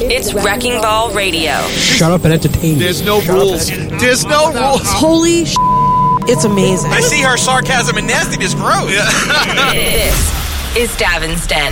It's Wrecking Ball Radio. Shut up and entertain me. There's no rules. There's no rules. Holy sh**, it's amazing. I see her sarcasm and nastiness grows. This is Davin's Den.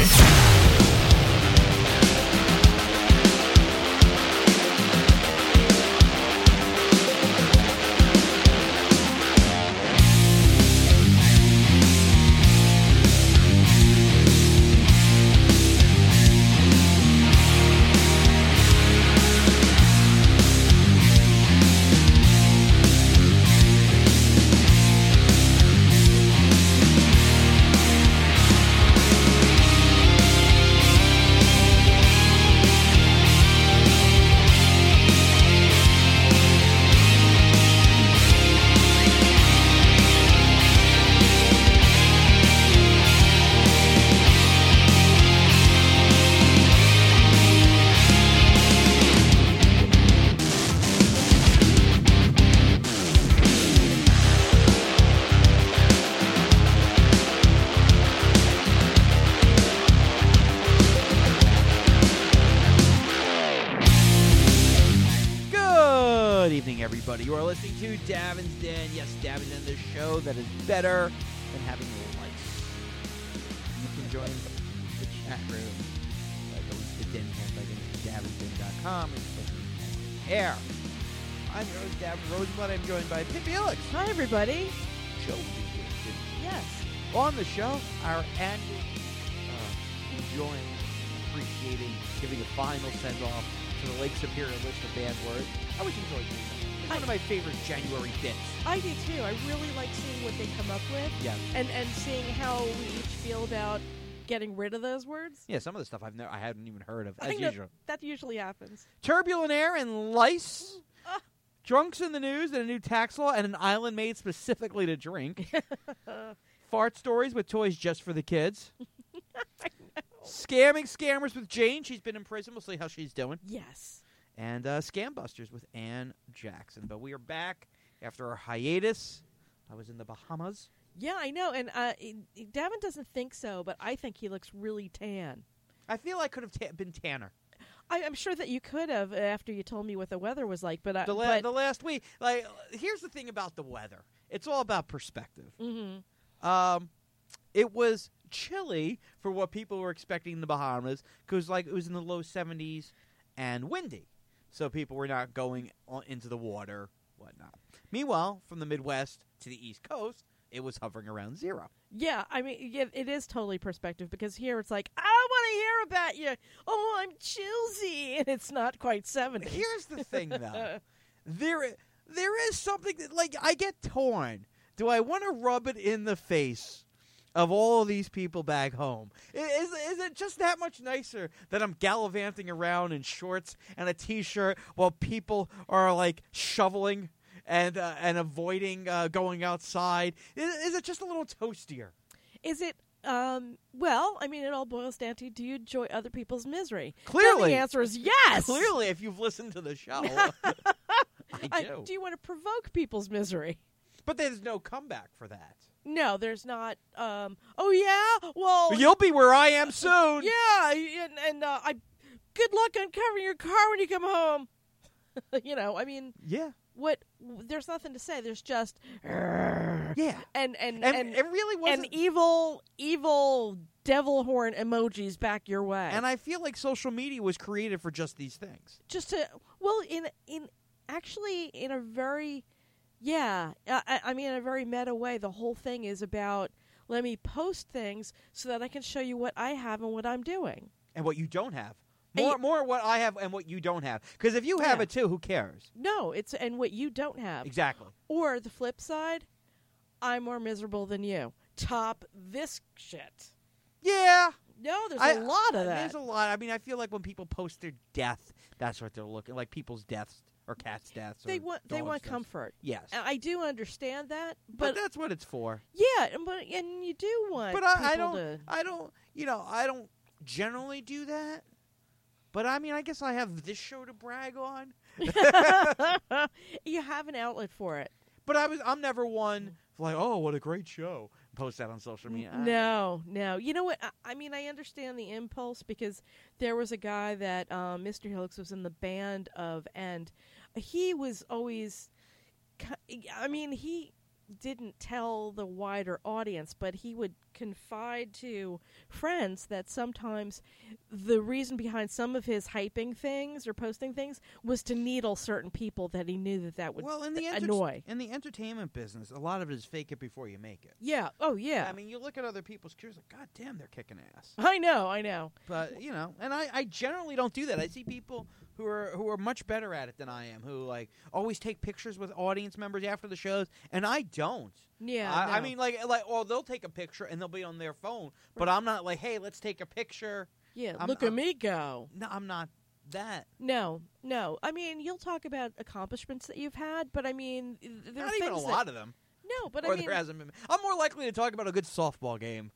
You are listening to Davin's Den. Yes, Davin's Den, the show that is better than having lights. You can join the chat room by going to the den tent by going to davinsden.com and clicking on air. I'm your host, Davin Rosenblatt. I'm joined by Pip Felix. Hi, everybody. Joe Peterson. Yes. On the show, our annual enjoying, appreciating, giving a final send-off to the Lake Superior list of bad words. I always enjoy doing that. It's one of my favorite January bits. I do, too. I really like seeing what they come up with. Yeah. And seeing how we each feel about getting rid of those words. Yeah, some of the stuff I hadn't even heard of, I as think usual. That usually happens. Turbulent air and lice. Drunks in the news and a new tax law and an island made specifically to drink. Fart stories with toys just for the kids. Scamming scammers with Jane. She's been in prison. We'll see how she's doing. Yes. And Scam Busters with Ann Jackson. But we are back after our hiatus. I was in the Bahamas. Yeah, I know. And Davin doesn't think so, but I think he looks really tan. I feel I could have been tanner. I'm sure that you could have after you told me what the weather was like. But the last week, here's the thing about the weather. It's all about perspective. Mm-hmm. It was chilly for what people were expecting in the Bahamas because it was in the low 70s and windy. So people were not going into the water, whatnot. Meanwhile, from the Midwest to the East Coast, it was hovering around zero. Yeah, I mean, it is totally perspective because here it's like, I want to hear about you. Oh, I'm chilsy, and it's not quite 70. Here's the thing, though. There is something that, I get torn. Do I want to rub it in the face of all of these people back home? Is it just that much nicer that I'm gallivanting around in shorts and a T-shirt while people are, shoveling and avoiding going outside? Is it just a little toastier? Is it, well, I mean, it all boils down to, do you enjoy other people's misery? Clearly. And the answer is yes. Clearly, if you've listened to the show. I do. Do you want to provoke people's misery? But there's no comeback for that. No, there's not. Oh, yeah? Well, you'll be where I am soon. Yeah, and good luck uncovering your car when you come home. I mean. Yeah. There's nothing to say. There's just. Yeah. And it really wasn't. And evil devil horn emojis back your way. And I feel like social media was created for just these things. Just to, well, in a very. Yeah, I mean, in a very meta way, the whole thing is about, let me post things so that I can show you what I have and what I'm doing. And what you don't have. More what I have and what you don't have. Because if you have it too, who cares? No, and what you don't have. Exactly. Or the flip side, I'm more miserable than you. Top this shit. Yeah. No, there's a lot of that. There's a lot. I mean, I feel like when people post their death, that's what they're looking like, people's deaths. Or cats' deaths. They want comfort. Yes, and I do understand that, but that's what it's for. Yeah, and you do want. But I don't generally do that. But I mean, I guess I have this show to brag on. You have an outlet for it. But I'm never one like, oh, what a great show. post that on social media. No. You know what? I mean, I understand the impulse because there was a guy that Mr. Helix was in the band of, and he was always, I mean, he didn't tell the wider audience, but he would confide to friends that sometimes the reason behind some of his hyping things or posting things was to needle certain people that he knew that would annoy. In the entertainment business, a lot of it is fake it before you make it. Yeah. Oh, yeah. I mean, you look at other people's careers, like, God damn, they're kicking ass. I know. But, you know, and I generally don't do that. I see people who are much better at it than I am, who, like, always take pictures with audience members after the shows, and I don't. Yeah, I mean, like, well, they'll take a picture and they'll be on their phone, but I'm not like, hey, let's take a picture. Yeah, look at me go. No, I'm not that. No. I mean, you'll talk about accomplishments that you've had, but I mean, there Not are even a things lot of them. No, but Or I mean, there hasn't been. I'm more likely to talk about a good softball game.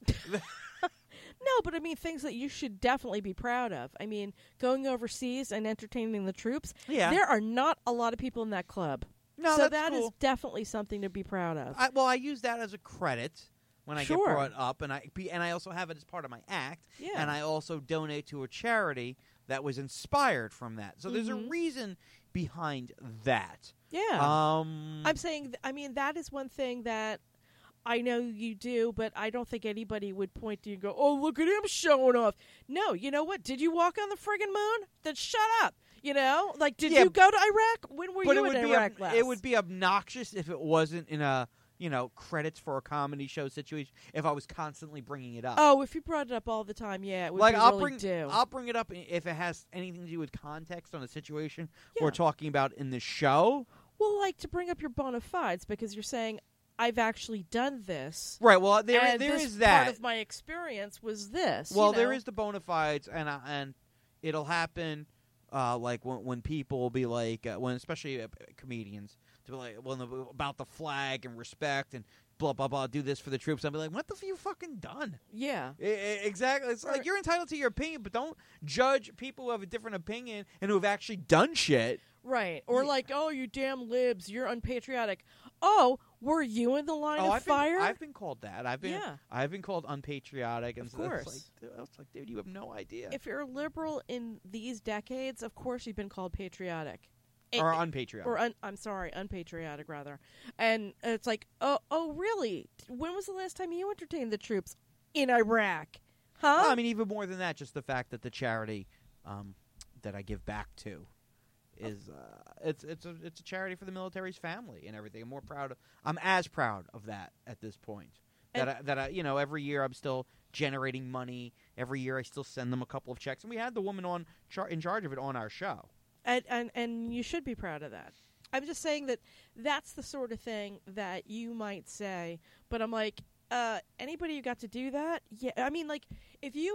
no, but I mean things that you should definitely be proud of. I mean, going overseas and entertaining the troops. Yeah. There are not a lot of people in that club. No, so that's that is cool. definitely something to be proud of. I use that as a credit when I Sure. get brought up, and I also have it as part of my act. Yeah. And I also donate to a charity that was inspired from that. So there's a reason behind that. Yeah. I'm saying, I mean, that is one thing that I know you do, but I don't think anybody would point to you and go, oh, look at him showing off. No, you know what? Did you walk on the friggin' moon? Then shut up. You know? Like, did you go to Iraq? When were you in Iraq last? It would be obnoxious if it wasn't in a, credits for a comedy show situation, if I was constantly bringing it up. Oh, if you brought it up all the time, yeah, it would like, be I'll really due. I'll bring it up if it has anything to do with context on a situation we're talking about in the show. Well, like to bring up your bona fides because you're saying, I've actually done this. Right, well, there this is that. part of my experience was this. Well, you know? there is the bona fides, and it'll happen like when people will be like, when especially comedians, to be like, well, about the flag and respect and blah, blah, blah, do this for the troops. I'll be like, what the f you fucking done? Yeah. Exactly. It's like, you're entitled to your opinion, but don't judge people who have a different opinion and who have actually done shit. Right. Or like, oh, you damn libs, you're unpatriotic. Oh, were you in the line of fire? I've been called that. I've been called unpatriotic. And of course. It's like, dude, you have no idea. If you're a liberal in these decades, of course you've been called patriotic. Or unpatriotic. Or I'm sorry, unpatriotic, rather. And it's like, oh, really? When was the last time you entertained the troops in Iraq? Huh? Well, I mean, even more than that, just the fact that the charity that I give back to is it's a charity for the military's family and everything. I'm as proud of that at this point. That I every year I'm still generating money. Every year I still send them a couple of checks, and we had the woman in charge of it on our show. And you should be proud of that. I'm just saying that's the sort of thing that you might say, but I'm like, anybody who got to do that? Yeah, I mean, like, if you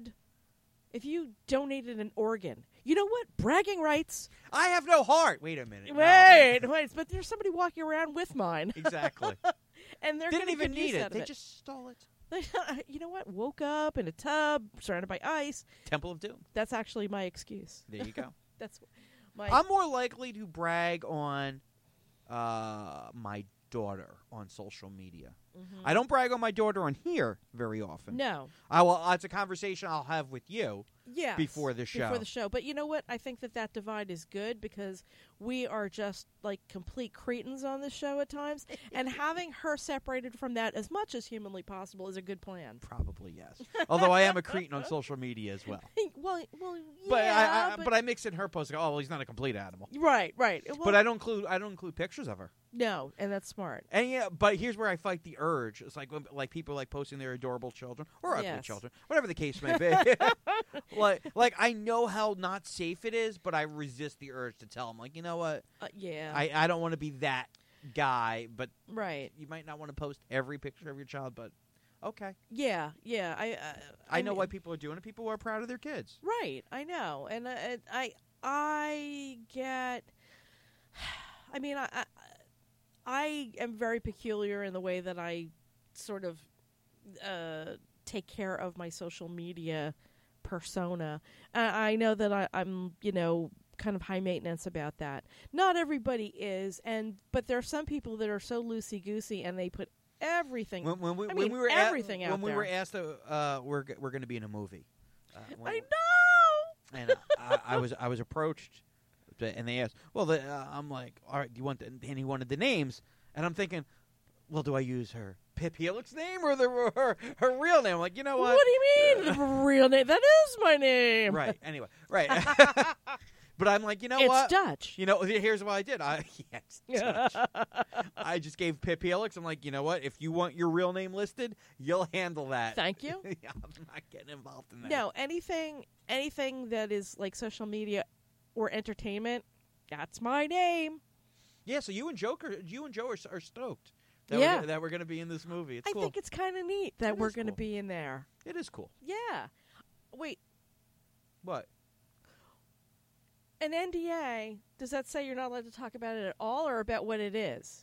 donated an organ, you know what? Bragging rights. I have no heart. Wait a minute. Wait, but there's somebody walking around with mine. Exactly. And they're didn't gonna even need it. They just stole it. You know what? Woke up in a tub, surrounded by ice. Temple of Doom. That's actually my excuse. There you go. That's my. I'm more likely to brag on my daughter on social media. Mm-hmm. I don't brag on my daughter on here very often. No. It's a conversation I'll have with you before the show. But you know what? I think that divide is good because we are just like complete cretins on this show at times. And having her separated from that as much as humanly possible is a good plan. Probably, yes. Although I am a cretin on social media as well. well, yeah. But I mix in her posts. Oh, well, he's not a complete animal. Right. Well, but I don't include pictures of her. No, and that's smart. And but here's where I fight the urge. It's like people like posting their adorable children or ugly children, whatever the case may be. like I know how not safe it is, but I resist the urge to tell them. Like, you know what? I don't want to be that guy, but you might not want to post every picture of your child, but okay. Yeah. I know why people are doing it. People who are proud of their kids. Right. I know, and I get. I mean, I am very peculiar in the way that I sort of take care of my social media persona. I know that I'm, kind of high maintenance about that. Not everybody is, but there are some people that are so loosey-goosey and they put everything. When we mean, were everything out when we there. were asked, we're going to be in a movie. I know. And I was approached, and they asked, well, I'm like, all right, do you want? And he wanted the names, and I'm thinking, well, do I use her Pip Helix name or her real name? I'm like, you know what? What do you mean, the real name? That is my name. Right. Anyway, right. But I'm like, you know It's what? Dutch. You know, here's what I did. Dutch. I just gave Pip Helix. I'm like, you know what? If you want your real name listed, you'll handle that. Thank you. Yeah, I'm not getting involved in that. No, anything that is like social media or entertainment, that's my name. Yeah. So you and Joe are stoked that Yeah. that we're going to be in this movie. It's I cool. think it's kind of neat that It we're is going to cool. be in there. It is cool. Yeah. Wait, What? an NDA, does that say you're not allowed to talk about it at all or about what it is?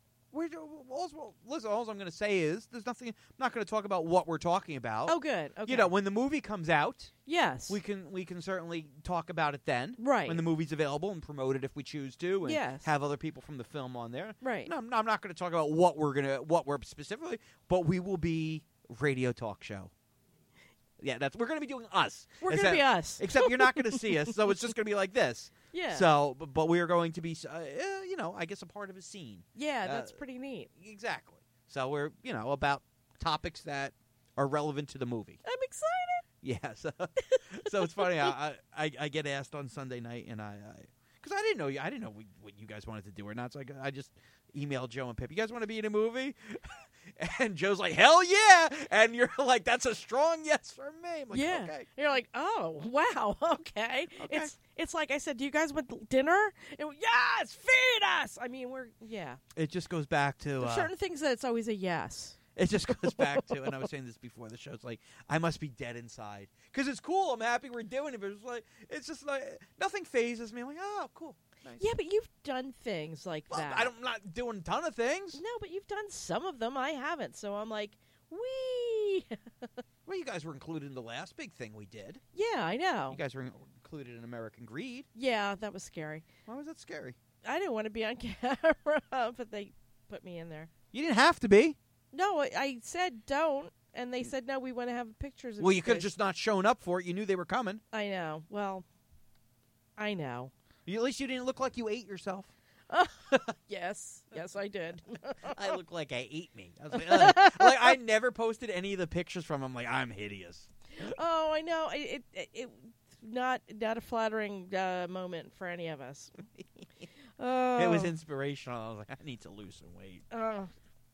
Listen, all I'm going to say is there's nothing. I'm not going to talk about what we're talking about. Oh, good. Okay. You know, when the movie comes out, yes. we can certainly talk about it then. Right. When the movie's available and promote it if we choose to, and Yes. have other people from the film on there. Right. No, I'm not going to talk about what we're specifically, but we will be radio talk show. Yeah, we're going to be doing us. We're going to be us. Except you're not going to see us, so it's just going to be like this. Yeah. So, but we are going to be, I guess a part of a scene. Yeah, that's pretty neat. Exactly. So we're, about topics that are relevant to the movie. I'm excited. Yeah. So it's funny. I get asked on Sunday night, and because I didn't know what you guys wanted to do or not. So I just emailed Joe and Pip. You guys want to be in a movie? And Joe's like, hell yeah! And you're like, that's a strong yes from me. I'm like, Yeah. okay. You're like, oh, wow, okay. It's like I said, do you guys want dinner? And yes, feed us. I mean, It just goes back to There's certain things that it's always a yes. It just goes back to, and I was saying this before the show. It's like I must be dead inside because it's cool. I'm happy we're doing it, but it's just like nothing phases me. I'm like, oh, cool, nice. Yeah, but you've done things like Well, that. I'm not doing a ton of things. No, but you've done some of them. I haven't, so I'm like, wee. Well, you guys were included in the last big thing we did. Yeah, I know. You guys were included in American Greed. Yeah, that was scary. Why was that scary? I didn't want to be on camera, but they put me in there. You didn't have to be. No, I said don't, and they said no. We want to have pictures. Of Well, you could have guys." just not shown up for it. You knew they were coming. I know. Well, I know. At least you didn't look like you ate yourself. Yes, I did. I look like I ate me. I was like, ugh. Like I never posted any of the pictures from him. Like I'm hideous. Oh, I know. It not a flattering moment for any of us. Oh. It was inspirational. I was like, I need to lose some weight. Oh.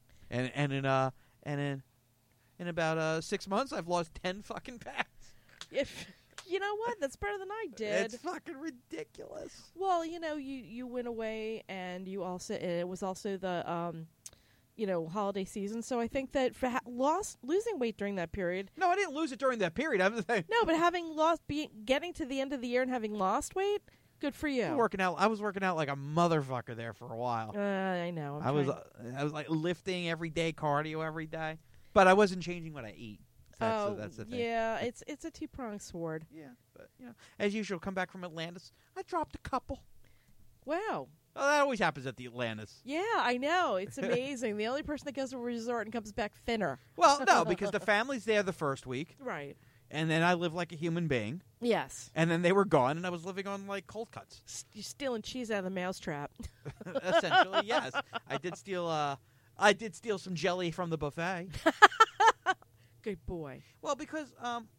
And in about 6 months, I've lost 10 fucking pounds. If you know what, that's better than I did. It's fucking ridiculous. Well, you went away, and it was also the holiday season. So I think that for losing weight during that period. No, I didn't lose it during that period. I'm just saying. No, but getting to the end of the year and having lost weight, good for you. I was working out like a motherfucker there for a while. I know. I was like lifting every day, cardio every day, but I wasn't changing what I eat. That's the thing. Yeah, it's a two-pronged sword. Yeah, but as usual, come back from Atlantis. I dropped a couple. Wow. Oh, that always happens at the Atlantis. Yeah, I know. It's amazing. The only person that goes to a resort and comes back thinner. Well, no, because the family's there the first week, Right. and then I live like a human being, Yes. and then they were gone, and I was living on like cold cuts. You're stealing cheese out of the mousetrap. Essentially, yes. I did steal some jelly from the buffet. Good boy. Well, because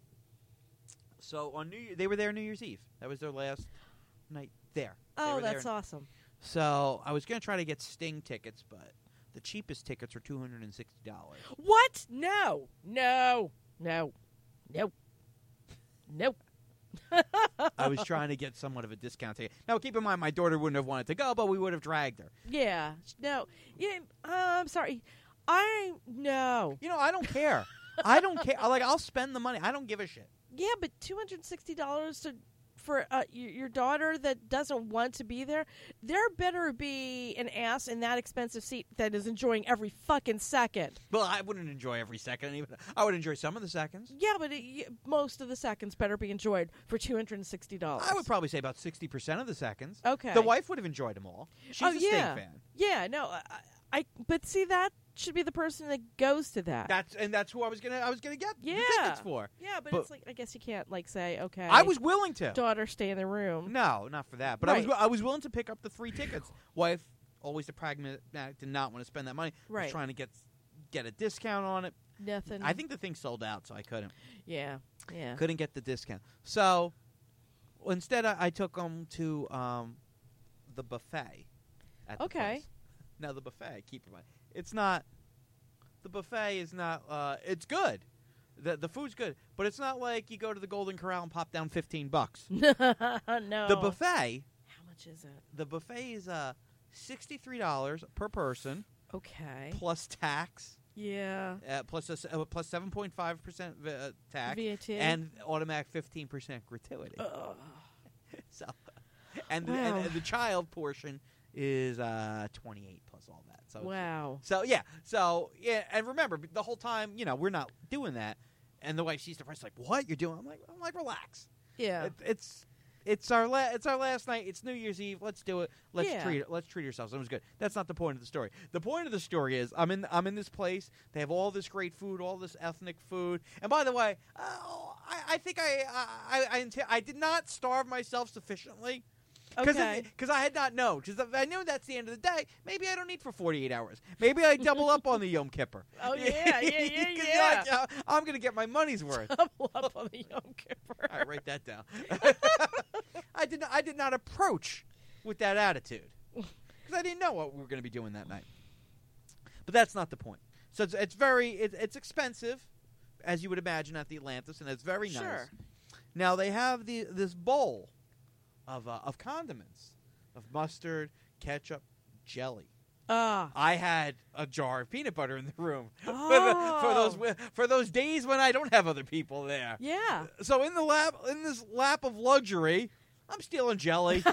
so on New Year, they were there New Year's Eve. That was their last night there. Oh, that's awesome. So I was going to try to get Sting tickets, but the cheapest tickets were $260. What? No. I was trying to get somewhat of a discount ticket. Now, keep in mind, my daughter wouldn't have wanted to go, but we would have dragged her. Yeah. No. Yeah. I'm sorry. No. I don't care. I don't care. Like, I'll spend the money. I don't give a shit. Yeah, but $260 for your daughter that doesn't want to be there, there better be an ass in that expensive seat that is enjoying every fucking second. Well, I wouldn't enjoy every second. Even I would enjoy some of the seconds. Yeah, but most of the seconds better be enjoyed for $260. I would probably say about 60% of the seconds. Okay. The wife would have enjoyed them all. She's a Sting fan. Yeah, no, but see should be the person that goes to that. That's who I was gonna get the Yeah. tickets for. Yeah, but But- it's like I guess you can't like say, okay, I was willing to. daughter stay in the room. No, not for that. But Right. I was willing to pick up the 3 tickets. Wife, always a pragmatic, did not want to spend that money. Right. Was trying to get a discount on it. Nothing. I think the thing sold out, so I couldn't Yeah. get the discount. So instead, I took them to the buffet. At the Okay. place. Now the buffet, keep in mind, it's not. The buffet is not. It's good. The food's good, but it's not like you go to the Golden Corral and pop down $15. No. The buffet. How much is it? The buffet is $63 per person Okay. plus tax, Yeah. plus 7.5% tax, VAT. and automatic 15% gratuity. Ugh. So, and Wow. the child portion is 28 plus all that. So Wow. So yeah. And remember the whole time, we're not doing that. And the wife sees the price, like, what you're doing? I'm like, relax. Yeah. It's our last night. It's New Year's Eve. Let's do it. Let's Yeah. treat ourselves. It was good. That's not the point of the story. The point of the story is I'm in this place. They have all this great food, all this ethnic food. And by the way, I think I did not starve myself sufficiently. Okay. Because I had not known. Because I knew that's the end of the day. Maybe I don't eat for 48 hours. Maybe I double up on the Yom Kippur. Oh, yeah. 'Cause you're like, I'm going to get my money's worth. Double up on the Yom Kippur. All right, write that down. I did not approach with that attitude because I didn't know what we were going to be doing that night. But that's not the point. So it's expensive, as you would imagine at the Atlantis, and it's very nice. Sure. Now they have this bowl of condiments, of mustard, ketchup, jelly. I had a jar of peanut butter in the room for those days when I don't have other people there. Yeah. So in this lap of luxury, I'm stealing jelly.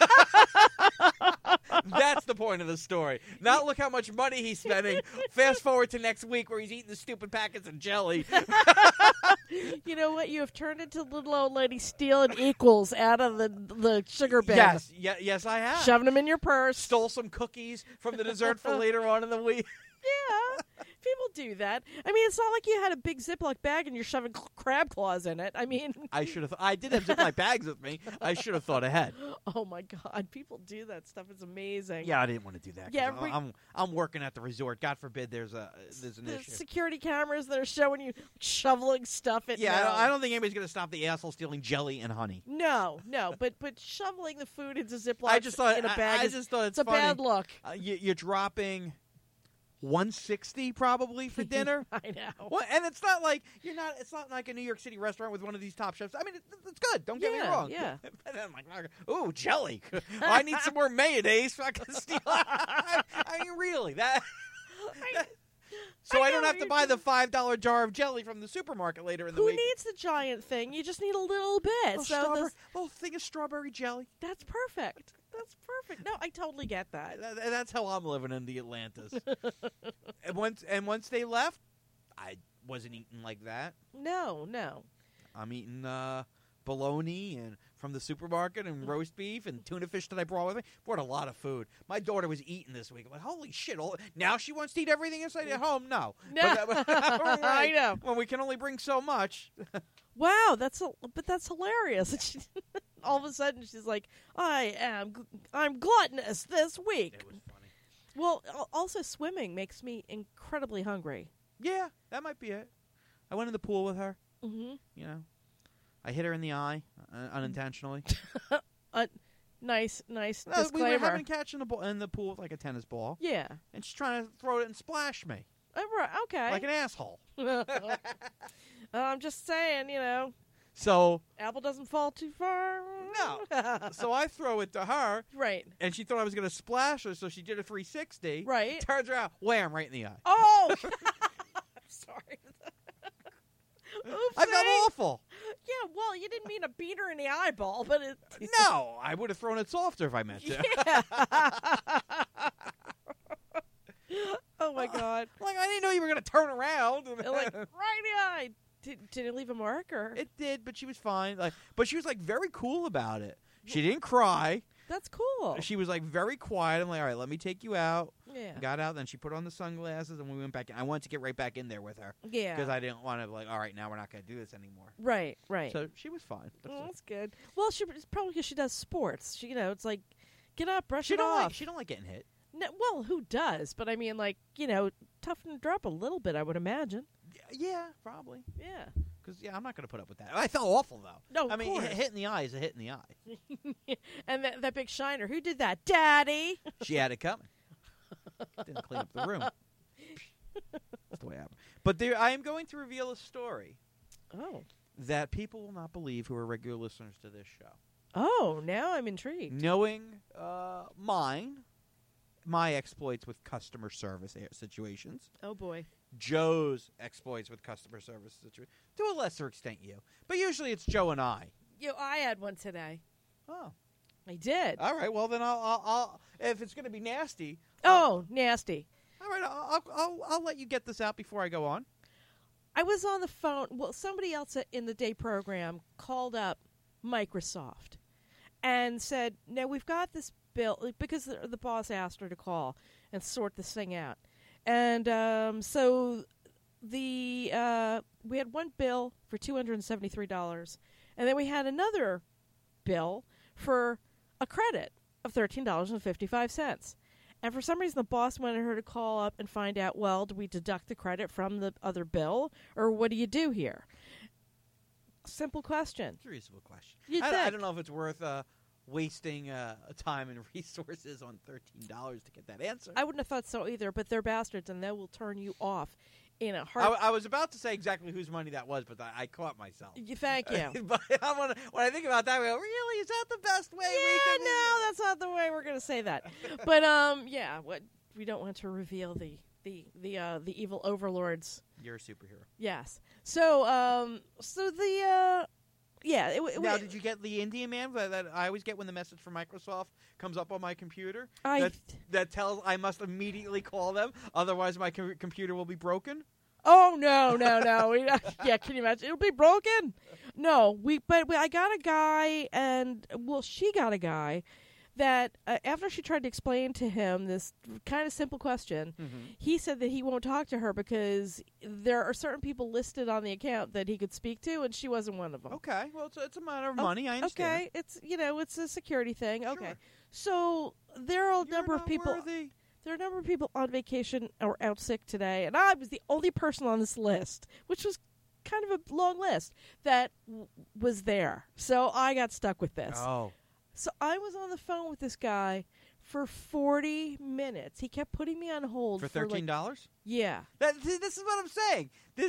That's the point of the story. Not look how much money he's spending. Fast forward to next week where he's eating the stupid packets of jelly. You know what? You have turned into little old lady stealing equals out of the sugar bin. Yes, I have. Shoving them in your purse. Stole some cookies from the dessert for later on in the week. Yeah. People do that. I mean, it's not like you had a big Ziploc bag and you're shoving crab claws in it. I mean, I should have. I did have Ziploc bags with me. I should have thought ahead. oh my God, people do that stuff. It's amazing. Yeah, I didn't want to do that. 'Cause Yeah, I'm working at the resort. God forbid there's an The issue. security cameras that are showing you shoveling stuff at. Yeah, no. I don't think anybody's going to stop the asshole stealing jelly and honey. No, but shoveling the food into Ziploc I just thought in a bag I is just thought it's a funny. bad look. You're dropping $160 probably for dinner. I know. Well, and it's not like you're not. It's not like a New York City restaurant with one of these top chefs. I mean, it's good. Don't get me wrong. Yeah. But then I'm like, ooh, jelly. I need some more mayonnaise so I can steal. I mean, really that. So I don't know have what to buy the $5 jar of jelly from the supermarket later in the Who week. needs the giant thing? You just need a little bit. Little thing of strawberry jelly. That's perfect. That's perfect. No, I totally get that. That's how I'm living in the Atlantis. and once they left, I wasn't eating like that. No. I'm eating bologna and from the supermarket and roast beef and tuna fish that I brought with me. Brought a lot of food. My daughter was eating this week. I'm like, holy shit! Now she wants to eat everything inside at home. No, No. I know. When we can only bring so much. Wow, that's hilarious. And she, all of a sudden, she's like, I'm gluttonous this week. It was funny. Well, also swimming makes me incredibly hungry. Yeah, that might be it. I went in the pool with her. Mm-hmm. You know, I hit her in the eye unintentionally. Nice We were disclaimer. having catch in the pool with like a tennis ball. Yeah. And she's trying to throw it and splash me Right, okay. like an asshole. I'm just saying, So apple doesn't fall too far. no. So I throw it to her, Right. and she thought I was going to splash her, so she did a 360. Right. Turns around, wham, right in the eye. Oh! I'm sorry. Oopsie. I felt awful. Yeah, well, you didn't mean to beat her in the eyeball, but it... No, I would have thrown it softer if I meant to. Yeah. Oh, my God. Like, I didn't know you were going to turn around. Like, right in the eye. Did it leave a mark, or? It did, but she was fine. But she was, very cool about it. She didn't cry. That's cool. She was, very quiet. I'm like, all right, let me take you out. Yeah. Got out, then she put on the sunglasses, and we went back in. I wanted to get right back in there with her. Yeah. Because I didn't want to, all right, now we're not going to do this anymore. Right. So she was fine. That's good. Well, it's probably because she does sports. She, it's like, get up, brush She it don't off. she don't like getting hit. No, well, who does? But I mean, toughen her up a little bit, I would imagine. Yeah, probably. Yeah. Because, I'm not going to put up with that. I felt awful, though. No, I mean, course. a hit in the eye is a hit in the eye. And that big shiner, who did that? Daddy. She had it coming. Didn't clean up the room. That's the way it happened. But I am going to reveal a story Oh. that people will not believe who are regular listeners to this show. Oh, now I'm intrigued. Knowing my exploits with customer service situations, Oh, boy. Joe's exploits with customer service situations, to a lesser extent you. But usually it's Joe and I. I had one today. Oh. I did. All right, well, then I'll if it's going to be nasty. Oh, nasty. All right, I'll let you get this out before I go on. I was on the phone. Well, somebody else in the day program called up Microsoft and said, "No, we've got this bill," because the boss asked her to call and sort this thing out. And so we had one bill for $273, and then we had another bill for a credit of $13.55. And for some reason, the boss wanted her to call up and find out, well, do we deduct the credit from the other bill, or what do you do here? Simple question. It's a reasonable question. You'd I think. don't know if it's worth wasting time and resources on $13 to get that answer. I wouldn't have thought so either, but they're bastards, and they will turn you off in a heart. I was about to say exactly whose money that was, but I caught myself. Thank you. But when I think about that, I go, really? Is that the best way we can? No, that's not the way we're going to say that. But we don't want to reveal the evil overlords. You're a superhero. Yes. So Now, did you get the Indian man that I always get when the message from Microsoft comes up on my computer? That tells I must immediately call them, otherwise my computer will be broken? Oh, no. Yeah, can you imagine? It'll be broken. No, I got a guy, and, she got a guy that after she tried to explain to him this kind of simple question, he said that he won't talk to her because there are certain people listed on the account that he could speak to, and she wasn't one of them. Okay, well, it's a matter of money. I understand. Okay, it's a security thing. Sure. Okay, so there are a number of people. Worthy. There are a number of people on vacation or out sick today, and I was the only person on this list, which was kind of a long list, that was there. So I got stuck with this. Oh. So I was on the phone with this guy for 40 minutes. He kept putting me on hold For $13? Yeah. This is what I'm saying.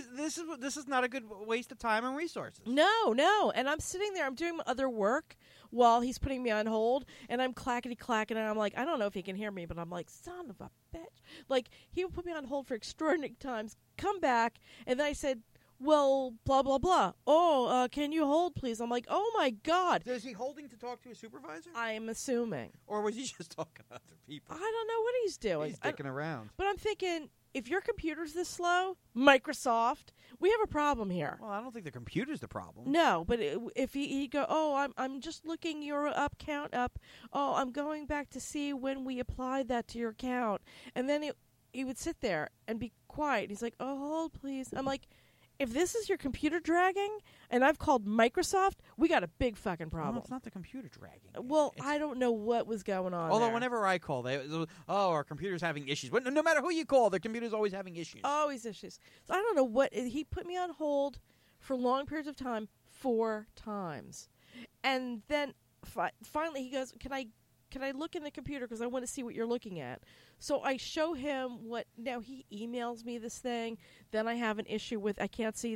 This is not a good waste of time and resources. No. And I'm sitting there. I'm doing my other work while he's putting me on hold, and I'm clackety-clacking, and I'm like, I don't know if he can hear me, but I'm like, son of a bitch. Like, he would put me on hold for extraordinary times, come back, and then I said, well, blah, blah, blah. Oh, can you hold, please? I'm like, oh, my God. Is he holding to talk to a supervisor? I am assuming. Or was he just talking to other people? I don't know what he's doing. He's dicking around. But I'm thinking, if your computer's this slow, Microsoft, we have a problem here. Well, I don't think the computer's the problem. No, but if he go, oh, I'm just looking your count up. Oh, I'm going back to see when we applied that to your account. And then he would sit there and be quiet. He's like, oh, hold, please. I'm like, if this is your computer dragging, and I've called Microsoft, we got a big fucking problem. No, it's not the computer dragging. Well, I don't know what was going on. Although there. whenever I call, our computer's having issues. No matter who you call, their computer's always having issues. Always issues. So I don't know what he put me on hold for long periods of time 4 times, and then finally he goes, "Can I look in the computer because I want to see what you're looking at?" So I show him what. Now he emails me this thing. Then I have an issue with I can't see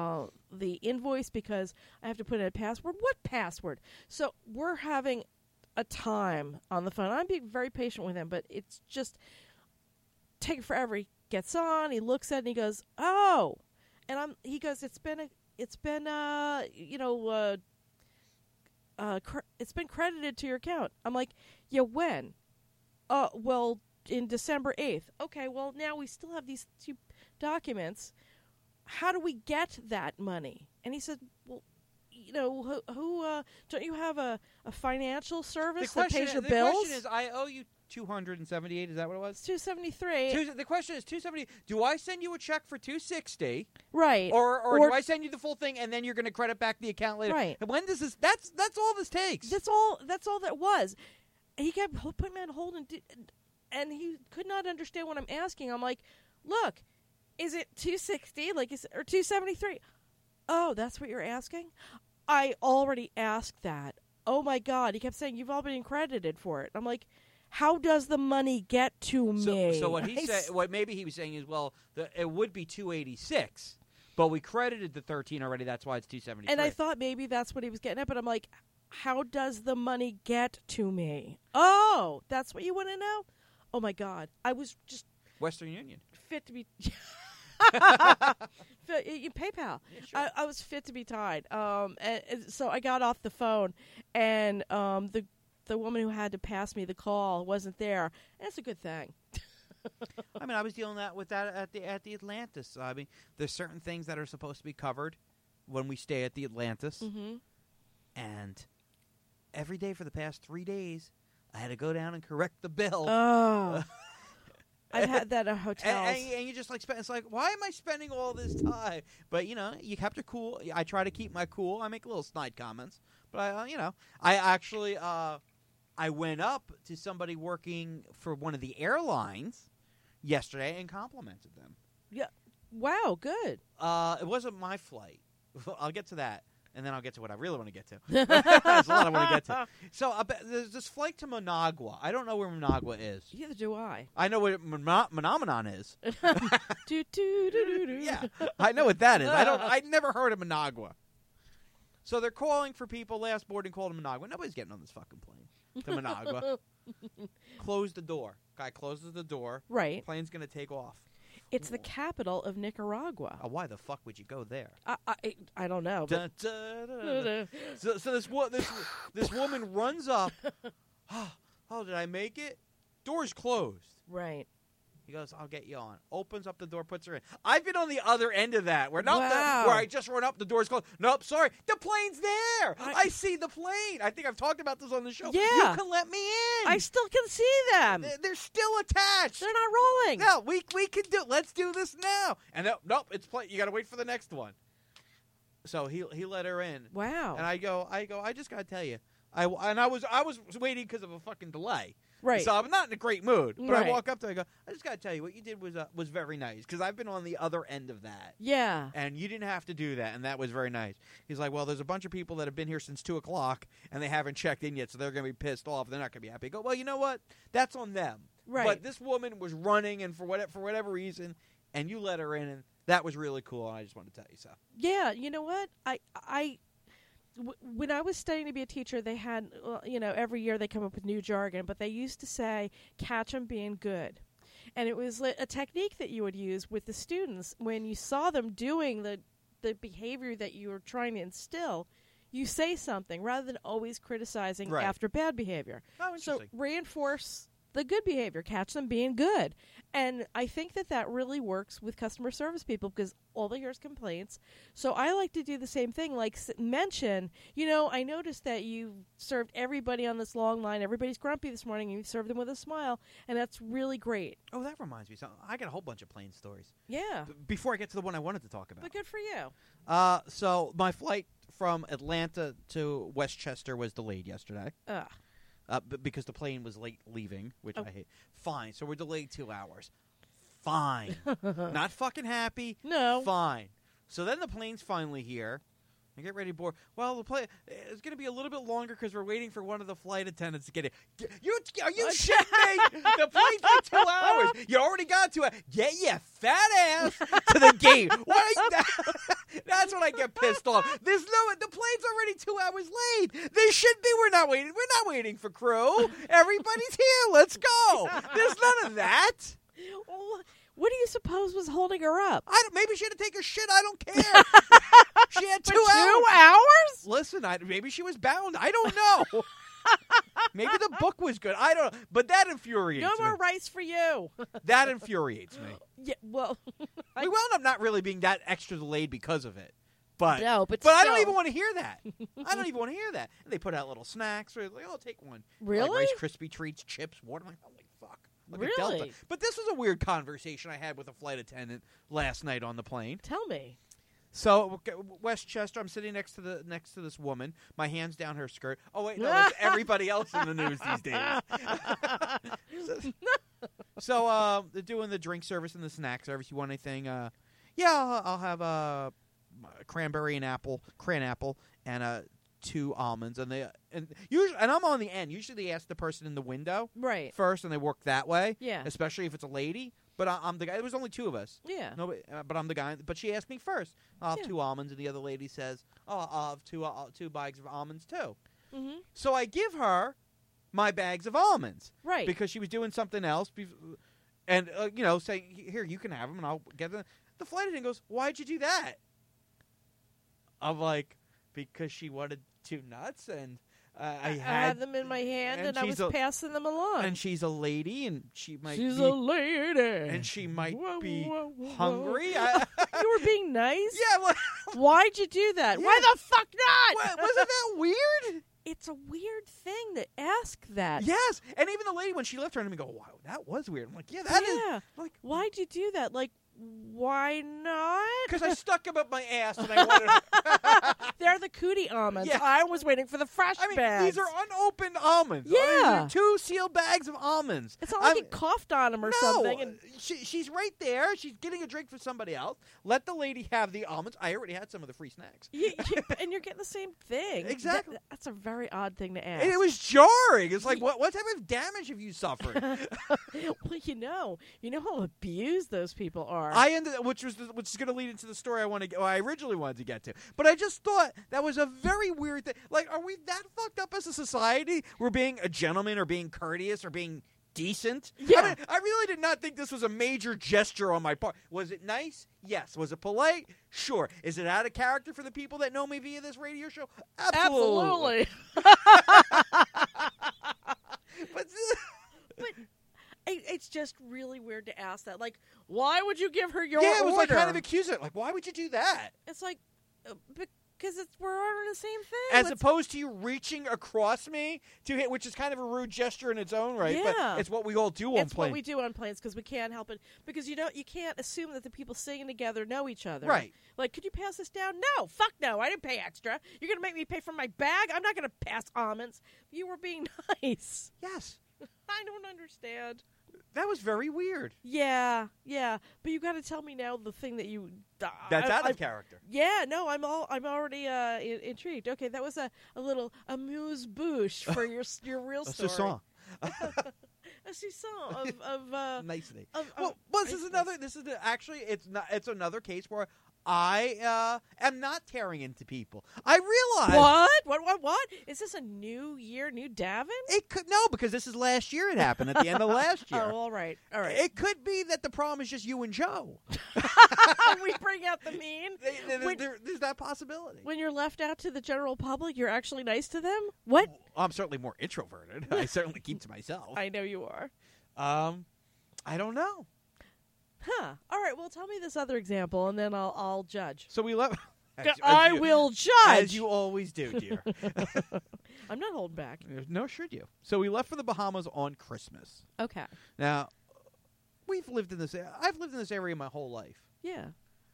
the invoice because I have to put in a password. What password? So we're having a time on the phone. I'm being very patient with him, but it's just taking forever. He gets on. He looks at it and he goes, "Oh," and he goes, it's been credited to your account." I'm like, yeah, when? Well, in December 8th. Okay, well, now we still have these 2 documents. How do we get that money? And he said, well, who don't you have a financial service that pays your bills? The question is, I owe you $278. Is that what it was? It's $273. The question is $270. Do I send you a check for $260? Right. Or do I send you the full thing and then you're going to credit back the account later? Right. And when does this? That's all this takes. That's all that was. He kept putting me on hold and he could not understand what I'm asking. I'm like, look, is it $260? Or $273? Oh, that's what you're asking? I already asked that. Oh my God! He kept saying you've all been credited for it. I'm like, how does the money get to me? So what he said, what maybe he was saying is, well, it would be $286, but we credited the 13 already. That's why it's $273. And I thought maybe that's what he was getting at, but I'm like, how does the money get to me? Oh, that's what you want to know? Oh my God! I was just Western Union fit to be. PayPal. Yeah, sure. I was fit to be tied. And so I got off the phone, and the woman who had to pass me the call wasn't there. And it's a good thing. I mean, I was dealing with that at the Atlantis. I mean, there's certain things that are supposed to be covered when we stay at the Atlantis, and every day for the past 3 days, I had to go down and correct the bill. Oh. I've had that at hotels. And you just it's like, why am I spending all this time? But, you kept your cool. I try to keep my cool. I make little snide comments. But, I actually, I went up to somebody working for one of the airlines yesterday and complimented them. Yeah. Wow, good. It wasn't my flight. I'll get to that. And then I'll get to what I really want to get to. There's a lot I want to get to. So there's this flight to Managua. I don't know where Managua is. Neither do I. I know what Menomenon is. Do. Yeah, I know what that is. I never heard of Managua. So they're calling for people. Last boarding call to Managua. Nobody's getting on this fucking plane to Managua. Close the door. Guy closes the door. Right. Plane's going to take off. It's the capital of Nicaragua. Why the fuck would you go there? I don't know. Dun, dun, dun, dun. So this woman runs up. Oh, did I make it? Door's closed. Right. He goes, I'll get you on. Opens up the door, puts her in. I've been on the other end of that, where Wow. where I just run up, the door's closed. Nope, sorry, the plane's there. I see the plane. I think I've talked about this on the show. Yeah. You can let me in. I still can see them. They're still attached. They're not rolling. No, we can do. Let's do this now. And nope, it's plane. You got to wait for the next one. So he let her in. Wow. And I go. I just got to tell you. I was waiting because of a fucking delay. Right. So I'm not in a great mood. But Right. I walk up to her and I go, I just got to tell you, what you did was very nice. Because I've been on the other end of that. Yeah. And you didn't have to do that. And that was very nice. He's like, well, there's a bunch of people that have been here since 2 o'clock. And they haven't checked in yet. So they're going to be pissed off. They're not going to be happy. I go, well, you know what? That's on them. Right. But this woman was running. And for whatever reason. And you let her in. And that was really cool. And I just wanted to tell you so. Yeah. You know what? When I was studying to be a teacher, they had, every year they come up with new jargon, but they used to say, catch 'em being good. And it was a technique that you would use with the students. When you saw them doing the behavior that you were trying to instill, you say something rather than always criticizing Right. after bad behavior. Oh, So interesting. reinforce the good behavior, catch them being good. And I think that really works with customer service people because all they hear is complaints. So I like to do the same thing, like mention, I noticed that you served everybody on this long line. Everybody's grumpy this morning, and you served them with a smile, and that's really great. Oh, that reminds me of something. I got a whole bunch of plane stories. Yeah, Before I get to the one I wanted to talk about. but good for you. So my flight from Atlanta to Westchester was delayed yesterday. Because the plane was late leaving, which I hate. Fine. So we're delayed 2 hours. Fine. Not fucking happy. No. Fine. So then the plane's finally here. I get ready to board. Well, the plane is going to be a little bit longer because we're waiting for one of the flight attendants to get in. Are you shitting me? The plane's for 2 hours. You already got to it. Get your fat ass to the gate. That's when I get pissed off. The plane's already 2 hours late. There should be. We're not waiting for crew. Everybody's here. Let's go. There's none of that. What do you suppose was holding her up? Maybe she had to take a shit. I don't care. She had 2 hours. 2 hours? Listen, maybe she was bound. I don't know. Maybe the book was good. I don't know. But that infuriates No me. more rice for you. That infuriates me. Yeah, well, We wound up not really being that extra delayed because of it. But No, but I don't still. even want to hear that. I don't even want to hear that. And they put out little snacks. Or like, take one. Really? Like Rice Krispie treats, chips, water. I'm like, holy a Really? Delta. But this was a weird conversation I had with a flight attendant last night on the plane. Tell me. So Westchester, I'm sitting next to this woman. My hands down her skirt. Oh wait, no, it's everybody else in the news these days. So they're doing the drink service and the snack service. You want anything? I'll have a cranberry and cran apple, and 2 almonds. And usually, and I'm on the end. Usually, they ask the person in the window Right. first, and they work that way. Yeah. Especially if it's a lady. But I'm the guy. There was only 2 of us. Yeah. Nobody, but I'm the guy. But she asked me first. I'll have Yeah. 2 almonds, and the other lady says, "Oh, I'll have 2 bags of almonds too." Mm-hmm. So I give her my bags of almonds, Right. because she was doing something else, and say, "Here, you can have them, and I'll get them." The flight attendant goes, "Why'd you do that?" I'm like, "Because she wanted 2 nuts, and I had them in my hand, and I was passing them along. And she's a lady, and she might She's be a lady. and she might Whoa, be whoa, whoa. hungry. You were being nice? Yeah, well, Why'd you do that? Yeah. Why the fuck not? wasn't that weird? It's a weird thing to ask that. Yes, and even the lady when she left her, and go, "Wow, that was weird." I'm like, "Yeah, that is." Yeah. Like, Why'd you do that? Like, why not? because I stuck them up my ass, and I wanted. They're the cootie almonds. Yeah. I was waiting for the fresh I mean, bags. these are unopened almonds. Yeah. These are 2 sealed bags of almonds. It's not like it coughed on them or something. No, And she's right there. She's getting a drink for somebody else. Let the lady have the almonds. I already had some of the free snacks. and you're getting the same thing. Exactly. That's a very odd thing to ask. And it was jarring. It's like, what type of damage have you suffered? Well, you know how abused those people are. I ended, which is going to lead into the story I originally wanted to get to. But I just thought that was a very weird thing. Like, are we that fucked up as a society? We're being a gentleman or being courteous or being decent? Yeah. I mean, I really did not think this was a major gesture on my part. Was it nice? Yes. Was it polite? Sure. Is it out of character for the people that know me via this radio show? Absolutely. But it's just really weird to ask that. Like, why would you give her your yeah, it was order? like kind of accusing. Like, why would you do that? It's like, because we're ordering the same thing. As opposed to you reaching across me to hit, which is kind of a rude gesture in its own right. Yeah. But it's what we all do on It's planes. what we do on planes because we can't help it. Because you can't assume that the people singing together know each other. Right. Like, could you pass this down? No, fuck no. I didn't pay extra. You're gonna make me pay for my bag? I'm not gonna pass almonds. You were being nice. Yes. I don't understand. That was very weird. Yeah. But you got to tell me now the thing that you. That's out of character. Yeah, no, I'm already intrigued. Okay, that was a little amuse-bouche for your real story. A sousson of Nicely. of this is another. It's another case where I am not tearing into people. I realize What? Is this a new year, new Davin? it could because this is last year. It happened at the end of last year. Oh, all right. It could be that the problem is just you and Joe. We bring out the mean. There's that possibility. When you're left out to the general public, you're actually nice to them? What? I'm certainly more introverted. I certainly keep to myself. I know you are. I don't know. Huh. All right, well, tell me this other example, and then I'll judge. So we left. I will judge. As you always do, dear. I'm not holding back. No, should you? So we left for the Bahamas on Christmas. Okay. Now, I've lived in this area my whole life. Yeah.